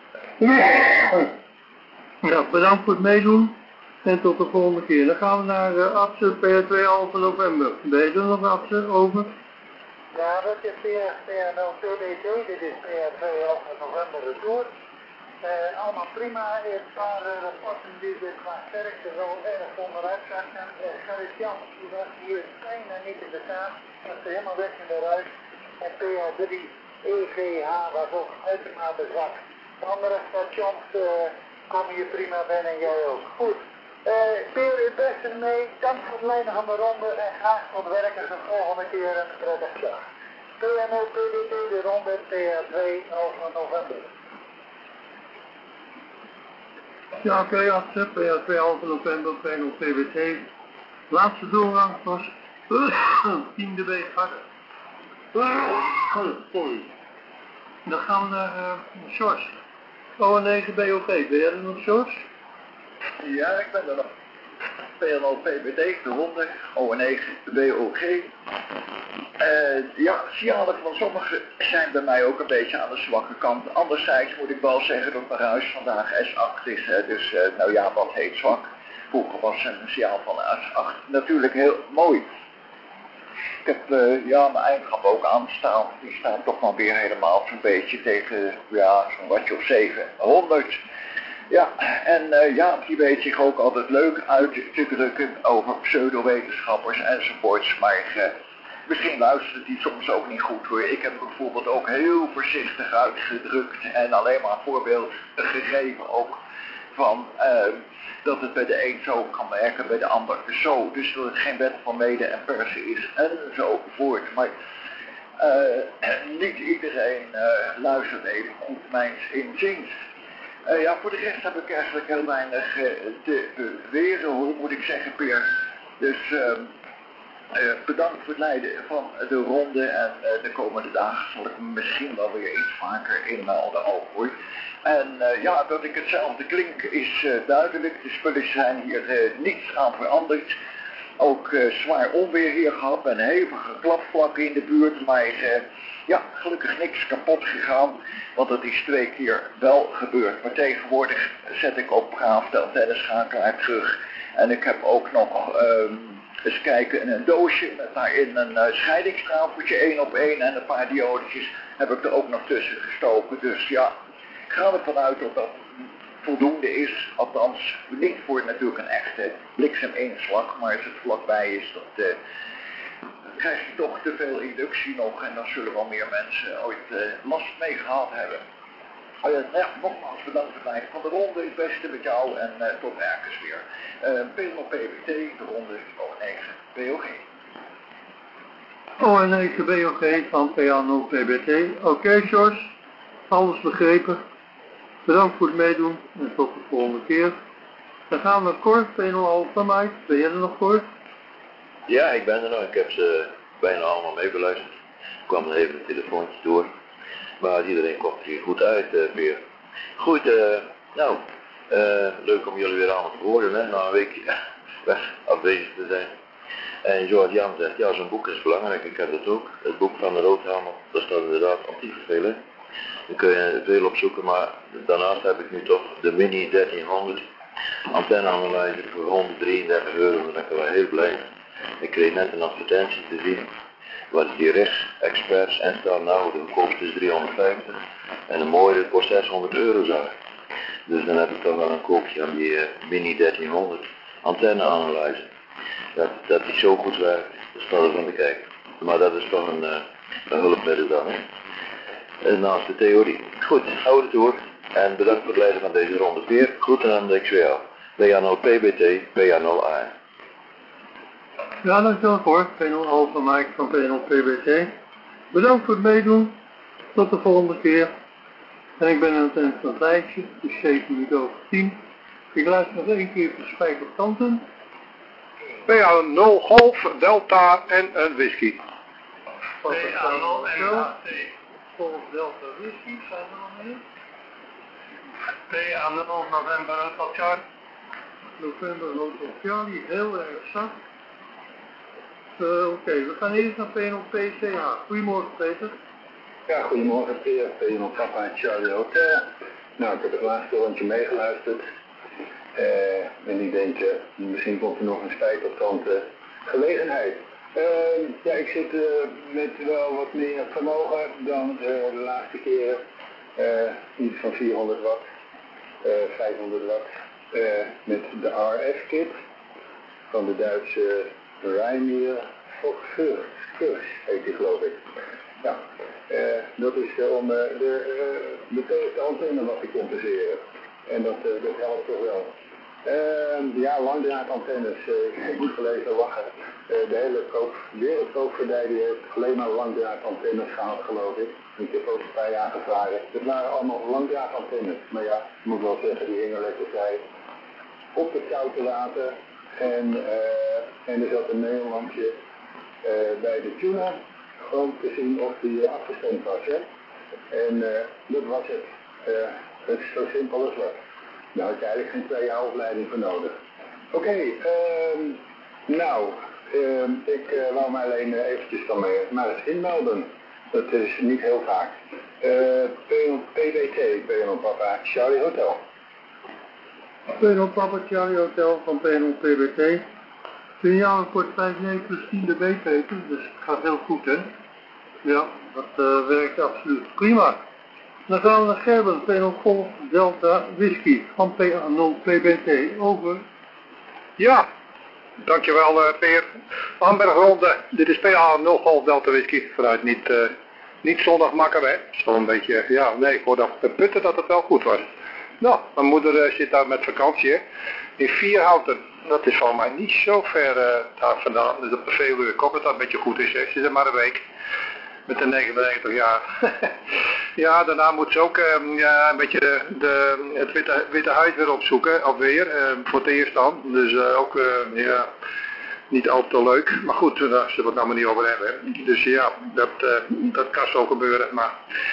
Ja, bedankt voor het meedoen en tot de volgende keer. Dan gaan we naar Abse PR2 halve november. Ben je er nog Abse, over? Ja, dat is PR0PBT, dit is PR2 11 november retour. Allemaal prima, een paar rapporten die er qua sterkte wel erg onderuit zakken. Gerrit Jan, die was hier bijna niet in de kaart, was er helemaal weg in de ruis. En PR3 EGH was ook uitermate zwak. De andere stations komen hier prima binnen en jij ook. Goed. Peer, het beste mee, dank voor het leiden van de ronde en graag tot werken de volgende keer een prettig dag. PNO PDT de ronde PR2 over november. Ja, oké, Atse, PR2 half november, PNO PBT. Laatste doorgang was 10 dB harder. Sorry. Dan gaan we naar Sjors. ON9 BOG, ben jij er nog, Sjors? Ja, ik ben er nog. PNO PBT, de ronde, ON9 BOG. Ja, signalen van sommigen zijn bij mij ook een beetje aan de zwakke kant. Anderzijds moet ik wel zeggen dat mijn huis vandaag S8 is. Dus nou ja, wat heet zwak. Vroeger was een signaal van S8 natuurlijk heel mooi. Ik heb ja, mijn eindgrap ook aanstaan. Die staat toch maar weer helemaal zo'n beetje tegen, ja, zo'n watje of 700. Ja, en ja, die weet zich ook altijd leuk uit te drukken over pseudo-wetenschappers enzovoorts. Maar misschien luistert die soms ook niet goed hoor. Ik heb bijvoorbeeld ook heel voorzichtig uitgedrukt en alleen maar een voorbeeld gegeven ook van dat het bij de een zo kan werken, bij de ander zo. Dus dat het geen wet van mede en perse is enzovoort. Maar niet iedereen luistert even goed mijns inziens. Ja, voor de rest heb ik eigenlijk heel weinig te beweren, hoe moet ik zeggen, Peer. Dus bedankt voor het leiden van de ronde en de komende dagen zal ik misschien wel weer iets vaker inmelden ook hoor. En ja, dat ik hetzelfde klink is duidelijk. De spullen zijn hier niets aan veranderd. Ook zwaar onweer hier gehad en hevige klapvlakken in de buurt, maar ja, gelukkig niks kapot gegaan, want dat is 2 keer wel gebeurd. Maar tegenwoordig zet ik ook braaf de antenneschakelaar terug en ik heb ook nog eens kijken in een doosje met daarin een scheidingstafeltje 1 op 1 en een paar diodetjes heb ik er ook nog tussen gestoken. Dus ja, ik ga ervan uit dat dat voldoende is, althans niet voor natuurlijk een echte blikseminslag, maar als het vlakbij is, dan krijg je toch te veel inductie nog en dan zullen wel meer mensen ooit last mee gehad hebben. Ja, nogmaals bedankt voor het leiden van de ronde, het beste met jou en tot ergens weer. PNO PBT, de ronde ON9 BOG. ON9 BOG van PNO PBT. Oké, George, alles begrepen. Bedankt voor het meedoen en tot de volgende keer. Dan gaan we naar Cor, PNO Alpha Mike. Ben jij er nog, Cor? Ja, ik ben er nog. Ik heb ze bijna allemaal meebeluisterd. Ik kwam er even een telefoontje door. Maar iedereen komt hier goed uit, weer. Goed, nou, leuk om jullie weer allemaal te horen, hè, na een weekje weg afwezig te zijn. En George Jan zegt, ja, zo'n boek is belangrijk, ik heb dat ook. Het boek van de Roodhamel, daar staat inderdaad antiverveel in. Daar kun je veel op zoeken, maar daarnaast heb ik nu toch de Mini 1300 antenneanalyzer voor 133 euro, daar ben ik wel heel blij. Ik kreeg net een advertentie te zien, waar die rechtsexperts en staan nou, de goedkoopste is 350 en de mooie kost 600 euro zag. Dus dan heb ik toch wel een koopje aan die Mini 1300 antenneanalyzer. Dat die zo goed werkt, dat staat er van te kijken. Maar dat is toch een hulpmiddel dan, hè. En naast de theorie. Goed, houden door. En bedankt voor het leiden van deze ronde. Peer, groeten aan de XWL. PA0 PBT, PA0 A. Ja, dankjewel voor. PNO Alpha Mike van PNO PBT. Bedankt voor het meedoen. Tot de volgende keer. En ik ben aan het eind van het lijstje. Het is 7 minuten over 10. Ik luister nog 1 keer verspreid op kanten. PA0 Golf, Delta en een whisky. PA0 en AC. Golf Delta Whisky, zijn er nog meer? PA0 November Hotel Charlie. November Hotel Charlie, heel erg zacht. Oké, we gaan eerst naar PNO PCH. Goedemorgen Peter. Ja, goedemorgen Peer, PNO Papa en Charlie Hotel. Nou, ik heb het laatste rondje meegeluisterd. En ik denk, misschien komt er nog een spijt op kant gelegenheid. Ja, ik zit met wel wat meer vermogen dan de laatste keren. Iets van 400 watt, 500 watt. Met de RF-kit van de Duitse Reinier Fuchs heet die, geloof ik. Ja, dat is om de beperkte antenne wat te compenseren. En dat helpt toch wel. Ja, langdraadantennes, ik moet gelezen lachen. De hele wereldkoopvaardij die heeft alleen maar langdraadantennes gehad, geloof ik. Ik heb ook een paar jaar gevraagd. Het waren allemaal langdraadantennes. Maar ja, ik moet wel zeggen, die hingen lekker vrij op het zoute water. En er zat een neonlampje bij de tuna. Gewoon te zien of die afgestemd was. Hè? En dat was het. Het is zo simpel als wat. Daar had je eigenlijk geen 2 jaar opleiding voor nodig. Oké, ik wou mij alleen eventjes dan maar eens inmelden. Dat is niet heel vaak. PBT, P&O Papa Charlie Hotel. P&O Papa Charlie Hotel van P&O PBT. Signaal kort 5-9 plus 10 de B-peter, dus het gaat heel goed, hè? Ja, dat werkt absoluut prima. Dan gaan we naar Gerben, P&O Golf Delta Whisky van PA0 PBT. Over. Ja, dankjewel Peer. Ambergronde, dit is PA0 Golf Delta Whisky. Vanuit niet zondag makker, hè? Zo'n beetje, ja, nee, ik hoorde putten dat het wel goed was. Nou, mijn moeder zit daar met vakantie, hè? In Vierhouten. Dat is van mij niet zo ver daar vandaan. Dus op de Veluwe. Ik hoop dat dat een beetje goed is, hè? Ze is er maar een week. Met de 99 jaar. Ja, daarna moet ze ook een beetje het witte huid weer opzoeken. Alweer, voor het eerst dan. Dus ook, ja, niet al te leuk. Maar goed, daar zullen we het nou maar niet over hebben. Dus ja, dat kan zo gebeuren. Maar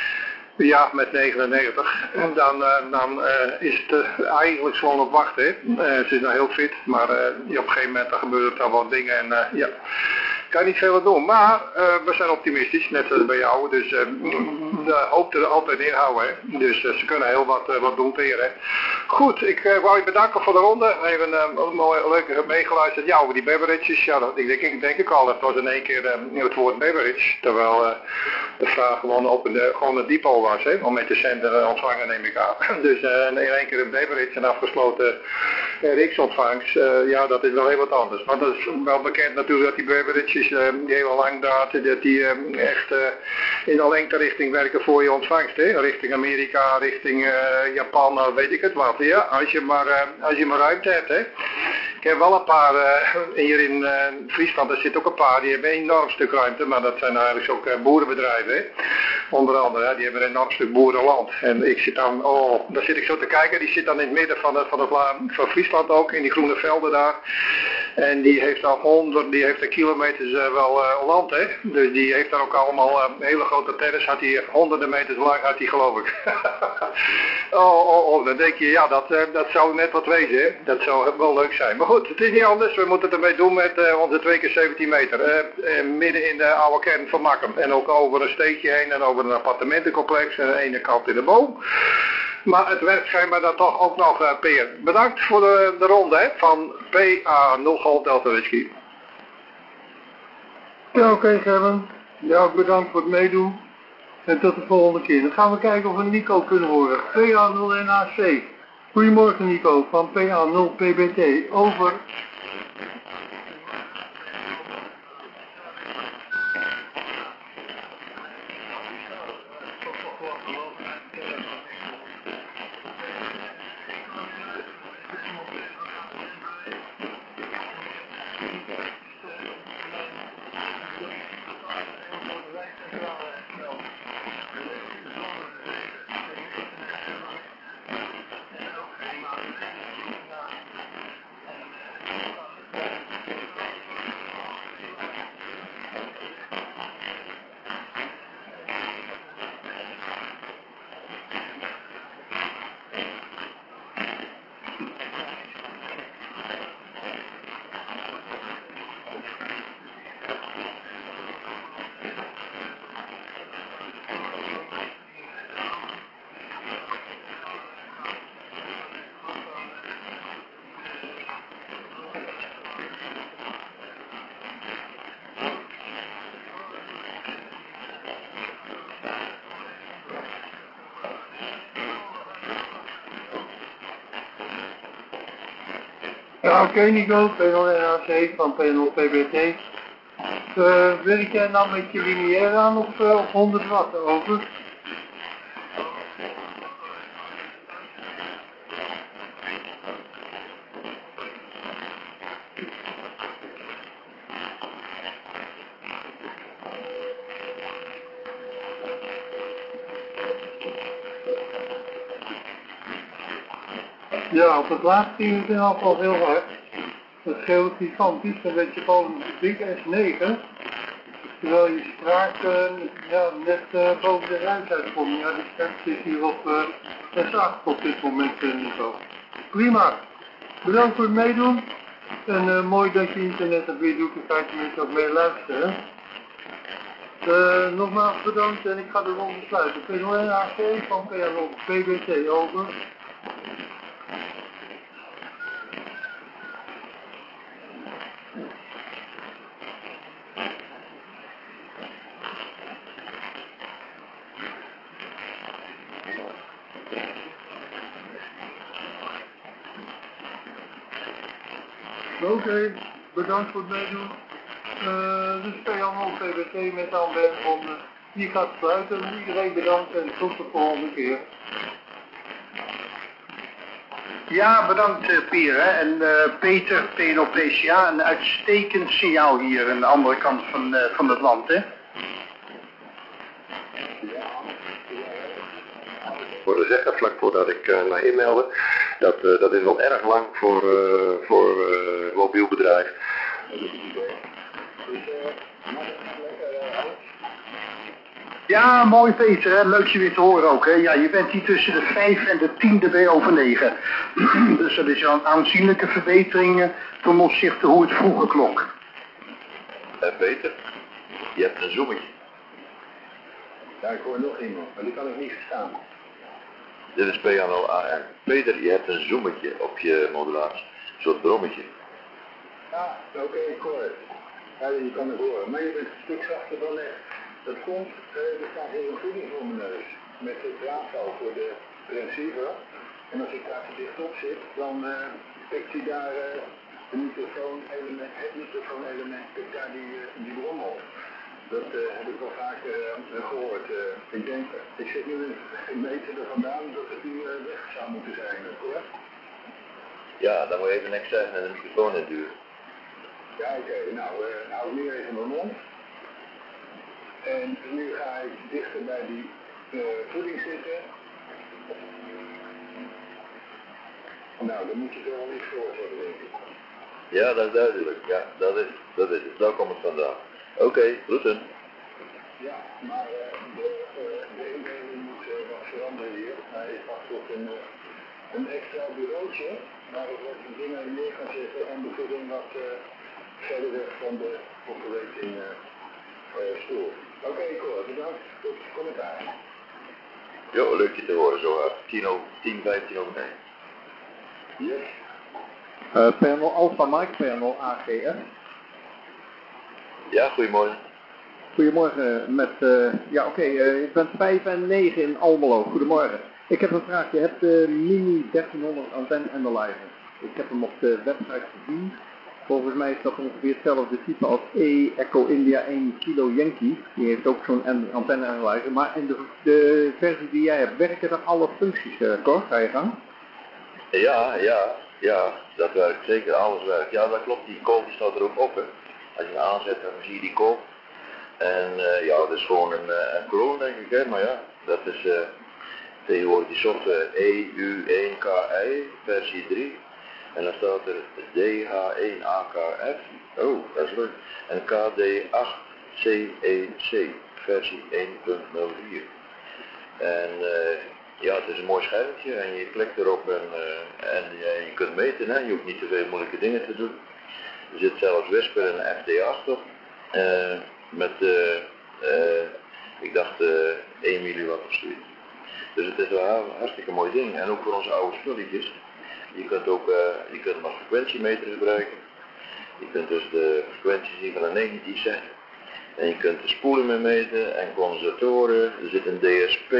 ja, met 99. En dan is het eigenlijk gewoon op wachten. Hè. Ze is nou heel fit. Maar op een gegeven moment gebeuren er dan wat dingen. En ja, kan niet veel doen. Maar we zijn optimistisch. Net zoals bij jou. Dus de hoop er altijd in houden. Hè. Dus ze kunnen heel wat doen weer. Hè. Goed, ik wou je bedanken voor de ronde. Even leuk meegeluisterd. Ja, over die beverages. Ja, dat denk ik al. Dat was in één keer het woord beverage. Terwijl de vraag gewoon een depot was. Hè, om met de zender ontvangen, neem ik aan. Dus in één keer een beverage en afgesloten riksontvangst. Ja, dat is wel heel wat anders. Maar dat is wel bekend natuurlijk dat die beverages die heel lang dat die echt in de lengterichting werken voor je ontvangst. Hè? Richting Amerika, richting Japan, weet ik het wat. Ja, als je maar ruimte hebt. Hè? Ik heb wel een paar hier in Friesland, er zit ook een paar, die hebben een enorm stuk ruimte, maar dat zijn eigenlijk ook boerenbedrijven. Hè? Onder andere, die hebben een enorm stuk boerenland. En ik zit dan, daar zit ik zo te kijken, die zit dan in het midden van Friesland ook, in die groene velden daar. En die heeft al die heeft kilometers wel land, hè. Dus die heeft daar ook allemaal hele grote terras, had hij honderden meters lang, had hij geloof ik. Dan denk je, ja, dat zou net wat wezen, hè. Dat zou wel leuk zijn. Maar goed, het is niet anders, we moeten het ermee doen met onze 2 keer 17 meter. Midden in de oude kern van Makkum. En ook over een steegje heen en over een appartementencomplex aan de ene kant in de boom. Maar het werkt schijnbaar dan toch ook nog, Peer. Bedankt voor de ronde, hè, van PA0 Golf Delta Whisky. Ja, oké, Gerben. Ja, ook bedankt voor het meedoen. En tot de volgende keer. Dan gaan we kijken of we Nico kunnen horen. PA0NAC. Goedemorgen Nico, van PA0 PBT. Over. Ja, oké Nico, P0NAC van P0PBT. Werk jij nou met je lineair aan op 100 watt, over? Ja, op het laatste ging het in elk geval heel hard. Het scheelt gigantisch, een beetje boven de dik S9. Terwijl je straak net boven de ruit uitkomt. Ja, die stand zit hier op S8 op dit moment niveau. Prima. Bedankt voor het meedoen. En mooi dat je internet en weer doet, dan kan je mensen ook mee luisteren. Nogmaals bedankt en ik ga de ronde sluiten. P0NAC van PBT, over. Oké, bedankt voor het meedoen. Dus PL0 PBT met aanwezigheden. Die gaat sluiten. Iedereen bedankt en tot de volgende keer. Ja, bedankt Pier. Hè. En Peter, PNO-PCA, een uitstekend signaal hier aan de andere kant van het land. Hè. Voor de zeggen, vlak voordat ik mij inmeldde, dat is wel erg lang voor mobiel bedrijf. Ja, mooi Peter, hè? Leuk je weer te horen ook. Hè? Ja, je bent hier tussen de 5 en de 10 dB over 9. Dus dat is een aanzienlijke verbetering ten opzichte hoe het vroeger klonk. Peter, je hebt een zoometje. Ja, ik hoor nog iemand, maar die kan ik niet verstaan. Dit is P0AR. Peter, je hebt een zoometje op je modulatie. Een soort brommetje. Ja, oké, ik hoor het. Ja, je kan het horen, maar je bent een stuk zachter dan echt. Dat komt, er staat hier een voeding voor mijn neus. Met het draadtal voor de receiver. En als ik daar te dicht op zit, dan pikt hij daar het microfoonelement, pikt daar die bron op. Dat heb ik wel vaak gehoord. Ik zit nu een meter er vandaan dat het nu weg zou moeten zijn, correct? Ja, dan moet je even niks zeggen en de microfoon induwen. Ja, oké. Nou, hou nu even mijn mond. En nu ga ik dichter bij die voeding zitten. Nou, dan moet je er wel niet voor worden, denk ik. Ja, dat is duidelijk. Ja, dat is het. Daar komt het vandaan. Oké, groeten. Ja, maar de indeling moet wat veranderen hier. Hij wacht op een extra bureautje, waar ik wat dingen neer kan zetten en de voeding wat verder weg van de operating stoel. Oké, Cor, bedankt. Tot commentaar. Jo, leuk je te horen zo hard. 10:15 over 9. Yes. PNL Alpha Mike, PNL AGF. Ja, goedemorgen. Goedemorgen met, ik ben 5 en 9 in Almelo. Goedemorgen. Ik heb een vraag. Je hebt de Mini 1300 antenne analyzer. Ik heb hem op de website gezien. Volgens mij is dat ongeveer hetzelfde type als Echo India 1 Kilo Yankee. Die heeft ook zo'n antenne analyzer. Maar in de versie die jij hebt, werken er alle functies, Cor? Ga je gang? Ja, dat werkt zeker, alles werkt. Ja, dat klopt, die kolf die staat er ook op, hè. Als je hem aanzet, dan zie je die kolf. En dat is gewoon een klon, denk ik, hè. Maar ja, dat is tegenwoordig die software EU1KI versie 3. En dan staat er DH1AKF, oh, dat is leuk. En KD8CEC versie 1.04. En het is een mooi schermpje en je klikt erop en je kunt meten, hè? Je hoeft niet te veel moeilijke dingen te doen. Er zit zelfs Whisper en een FD8 op, met ik dacht 1 milliwatt of zoiets. Dus het is wel een hartstikke mooi ding en ook voor onze oude spulletjes. Je kunt nog frequentiemeter gebruiken. Je kunt dus de frequentie zien van een negatief zetten. En je kunt de spoelen mee meten en condensatoren. Er zit een DSP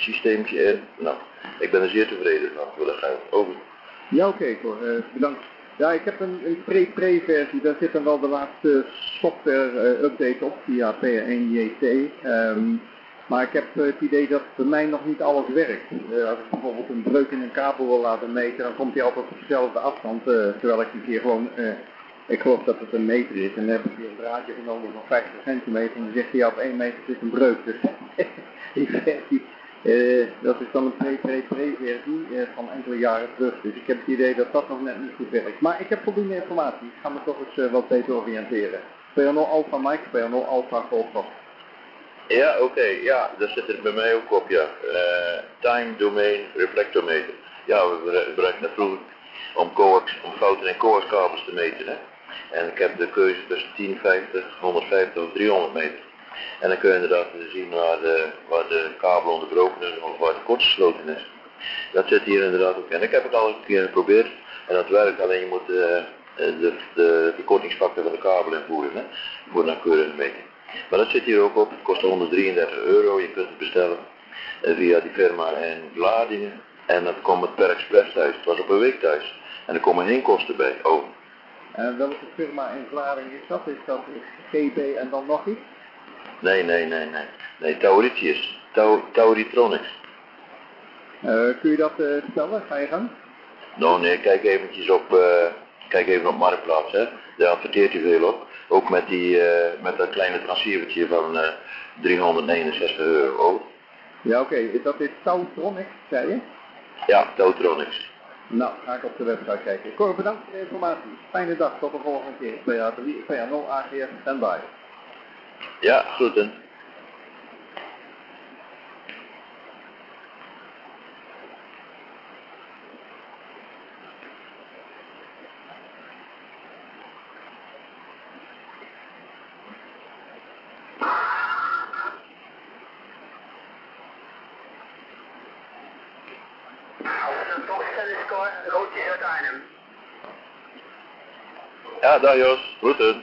systeempje in. Nou, ik ben er zeer tevreden van voor dat geld. Over. Ja, oké, bedankt. Ja, ik heb een pre-versie, daar zit dan wel de laatste software update op via PR1JT. Maar ik heb het idee dat bij mij nog niet alles werkt. Als ik bijvoorbeeld een breuk in een kabel wil laten meten, dan komt hij altijd op dezelfde afstand. Terwijl ik een keer gewoon, ik geloof dat het een meter is. En dan heb ik hier een draadje genomen van 50 centimeter. En dan zegt hij ja, op 1 meter zit een breuk. Dus die versie, dat is dan een pre-versie van enkele jaren terug. Dus ik heb het idee dat dat nog net niet goed werkt. Maar ik heb voldoende informatie. Ik ga me toch eens wat beter oriënteren. PNO Alpha Mike, PNO Alpha Golf. Ja, oké, ja, dat zit er bij mij ook op, ja. Time Domain Reflectometer. Ja, we gebruiken dat vroeger om fouten en coaxkabels te meten, hè. En ik heb de keuze tussen 10, 50, 150 of 300 meter. En dan kun je inderdaad zien waar de kabel onderbroken is of waar het kortgesloten is. Dat zit hier inderdaad ook in. Ik heb het al een keer geprobeerd en dat werkt, alleen je moet de verkortingsfactor van de kabel invoeren, hè, voor een nauwkeurige meting. Maar dat zit hier ook op, het kost 133 euro, je kunt het bestellen via die firma in Vlaardingen en dat komt het per express thuis. Het was op een week thuis en er komen geen kosten bij. Oh. Welke firma in Vlaardingen is dat? Is dat GB en dan nog iets? Nee, Tauritius, Tauritronics. Kun je dat stellen? Ga je gang? Nou nee, kijk even op Marktplaats, hè. Daar adverteert hij veel op. Ook met dat kleine transceivertje van 369 euro. Ja, oké. Dat is Tautronics, zei je? Ja, Tautronics. Nou, ga ik op de website kijken. Cor, bedankt voor de informatie. Fijne dag, tot de volgende keer. PA0 AGF, standby. Ja, groeten. Ja, dag Jos, groeten.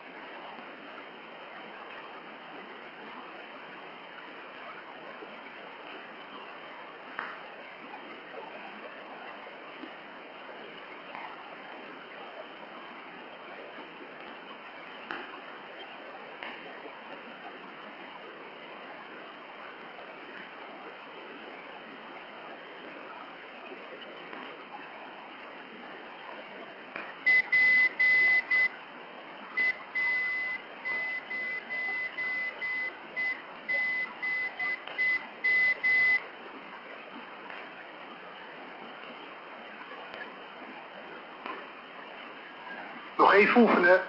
Nog even oefenen. Dat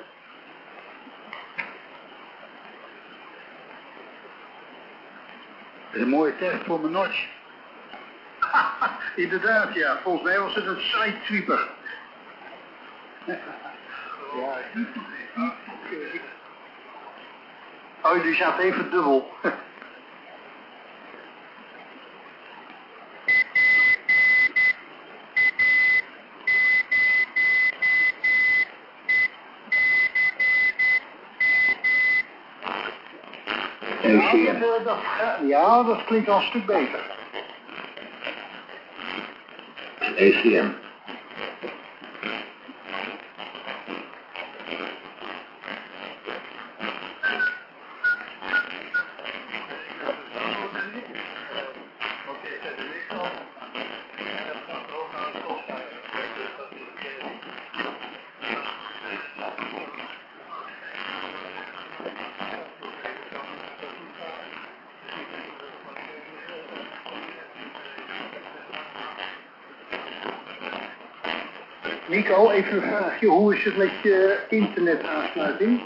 is een mooie test voor mijn notch. Inderdaad, ja. Volgens mij was het een sidesweeper. Ja. Oh, die zat even dubbel. Ja, dat klinkt al een stuk beter. ACM. Nico, even een vraagje. Hoe is het met je internetaansluiting?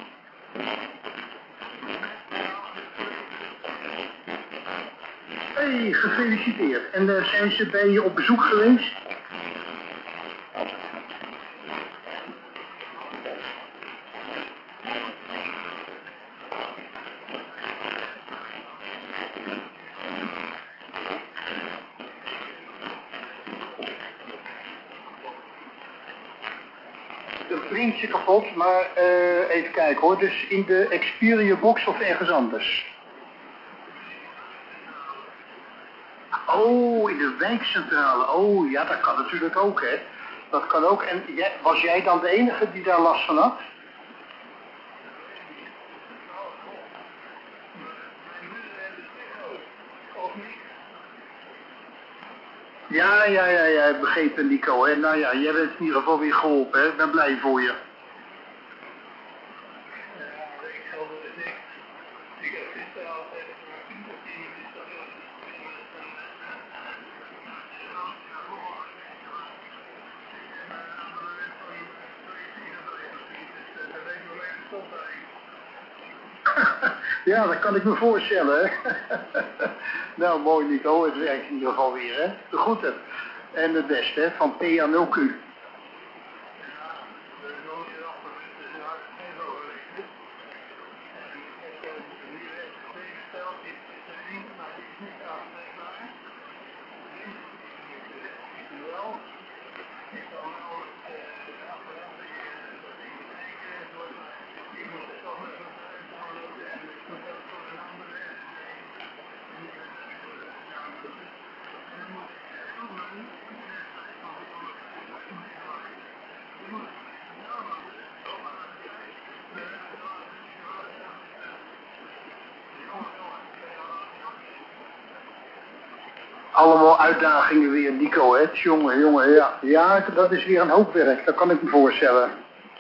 Hey, gefeliciteerd. En zijn ze bij je op bezoek geweest? Vriendje kapot, maar even kijken hoor, dus in de Xperia box of ergens anders? Oh, in de wijkcentrale, oh ja, dat kan natuurlijk ook hè. Dat kan ook. En was jij dan de enige die daar last van had? Ja, begrepen Nico. Hè? Nou ja, jij bent in ieder geval weer geholpen. Hè? Ik ben blij voor je. Ja, dat kan ik me voorstellen. Hè? Nou, mooi Nico, het werkt in ieder geval weer. Hè? De groeten. En het beste hè, van PA0Q. Allemaal uitdagingen weer, Nico, hè? Jongen, ja. Ja, dat is weer een hoop werk, dat kan ik me voorstellen.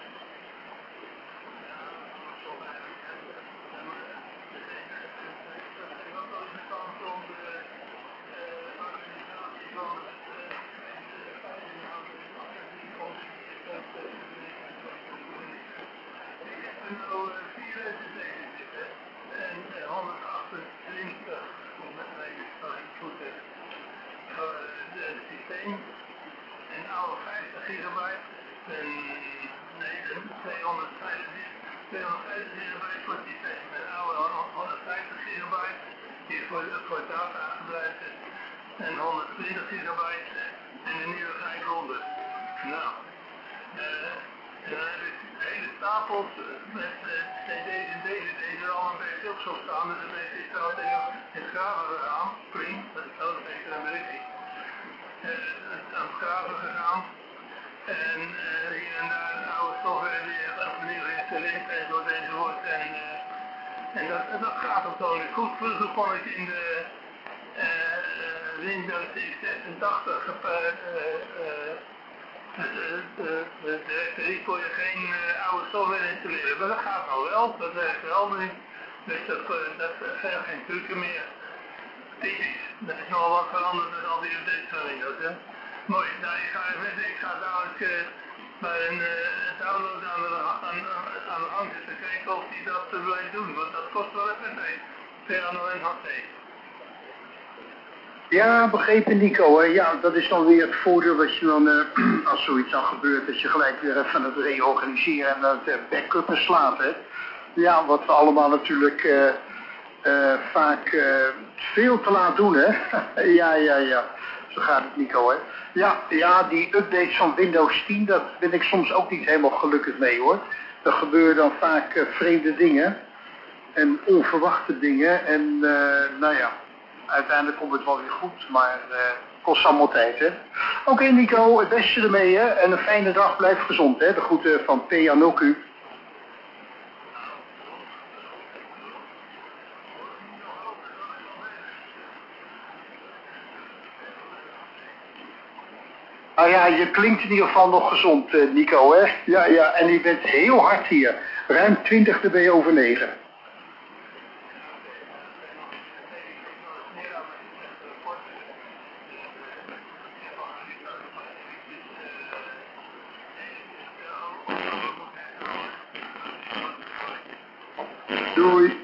Voor data gebruikt en 120 gigabyte en een nieuwe 500. Nou, en dan heb ik hele stapels met cd's en dvd's er allemaal bij Philips op staan. Dus dan heeft hij zo tegen het graven gegaan, print, dat is ook beter dan weet ik. Aan het graven gegaan. En hier en daar een oude software die opnieuw geïnstalleerd enzovoort. En dat gaat ook zo niet goed. Vroeger kon ik in de Windows x86 de directorie kon je geen oude software installeren. Maar dat gaat nou wel, dat werkt wel nu. Dus dat zijn geen trucken meer. Typisch. Dat is nogal wat veranderd met al die updates van Windows. Hè? Mooi, nou ik ga dadelijk bij een download aan de gang zitten kijken of die dat blijft doen, want dat kost wel even tijd. PA0NHC. Ja, begrepen Nico. Hè? Ja, dat is dan weer het voordeel dat je dan, als zoiets dan gebeurt, dat je gelijk weer even het reorganiseren en het backuppen slaat. Hè? Ja, wat we allemaal natuurlijk vaak veel te laat doen, hè. Ja. Zo gaat het Nico, hè. Ja, die updates van Windows 10, daar ben ik soms ook niet helemaal gelukkig mee, hoor. Er gebeuren dan vaak vreemde dingen en onverwachte dingen en nou ja, uiteindelijk komt het wel weer goed, maar kost allemaal tijd, hè. Oké, Nico, het beste ermee, hè. En een fijne dag, blijf gezond, hè. De groeten van PA0Q. Nou ja, je klinkt in ieder geval nog gezond, Nico, hè? Ja, en je bent heel hard hier. Ruim 20 dB over 9. Doei.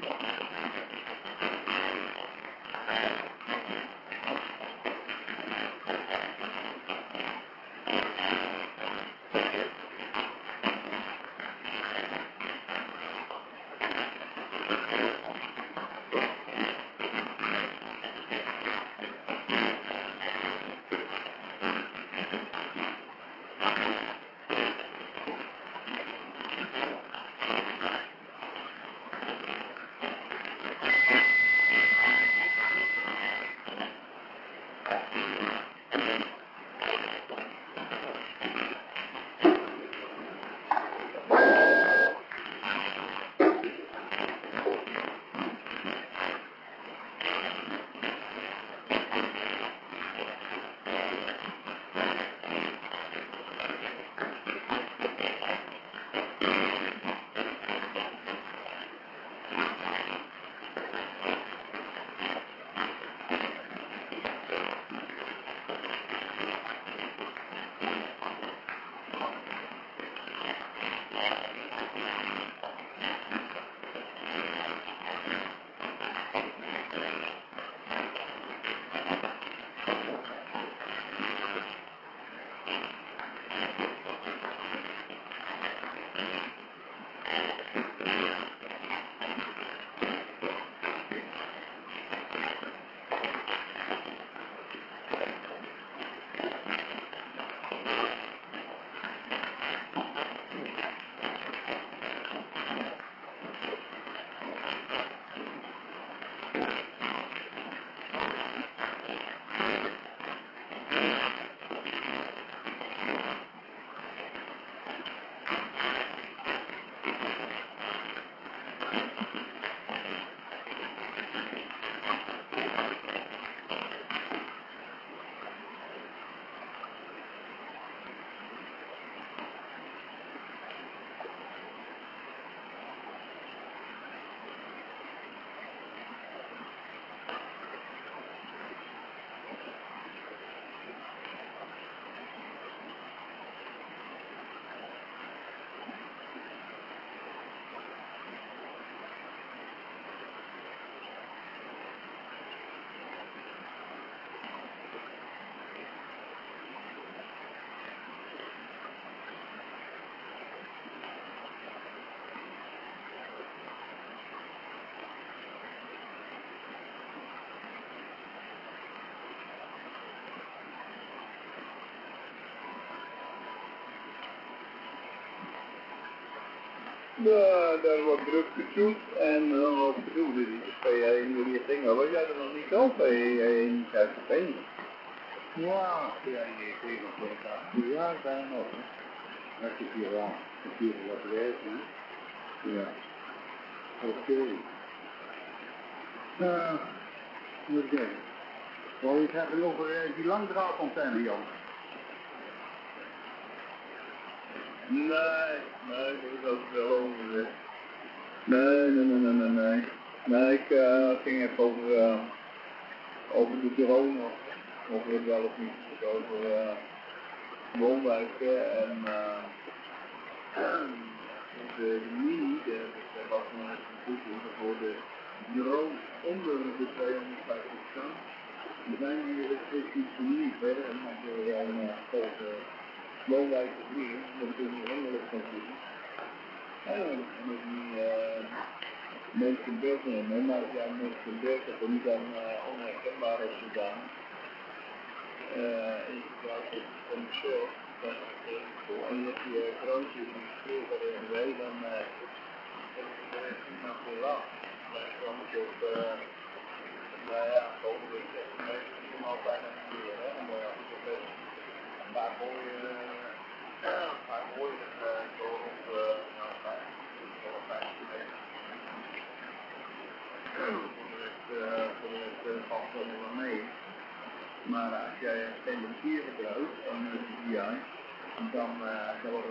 Nou, daar wordt druk getoet en dan wat bedoelde die PA1 die dingen. Was jij er nog niet op, PA1 KVP? Ja, PA1 tegen voor elkaar. Ja, bijna nog, hè. Dat is hier wel. Dat is hier wat werk, hè. Ja. Oké. Moet ik kijken. Wil je het hebben over die langdraadantenne, Jan? Nee, dat is ook wel over. Nee. Nee, ik ging even over de drone, of het wel of niet, over woonwijken en de mini, dat was nog een toevoeging voor de drone onder de 250 staan. Er zijn hier restricties voor mini verder, en dan kun je volgens woonwijken vliegen, dat kun je ongeluk van vliegen. En met die mensen beeld nemen, maar als jij mensen beeld hebt en niet dan onherkenbaar is gedaan, en je gebruikt het commercieel, en je hebt je kroontje die schreeuwt er in de wee, dan is het niet nog veel af. Maar dan moet je op, nou ja, boven de 60 meter helemaal bijna niet meer, hè, en vaak hoor je het zo op 50 meter. Voor de rest valt het wel mee. Maar als jij een 4 gebruikt, en dan wordt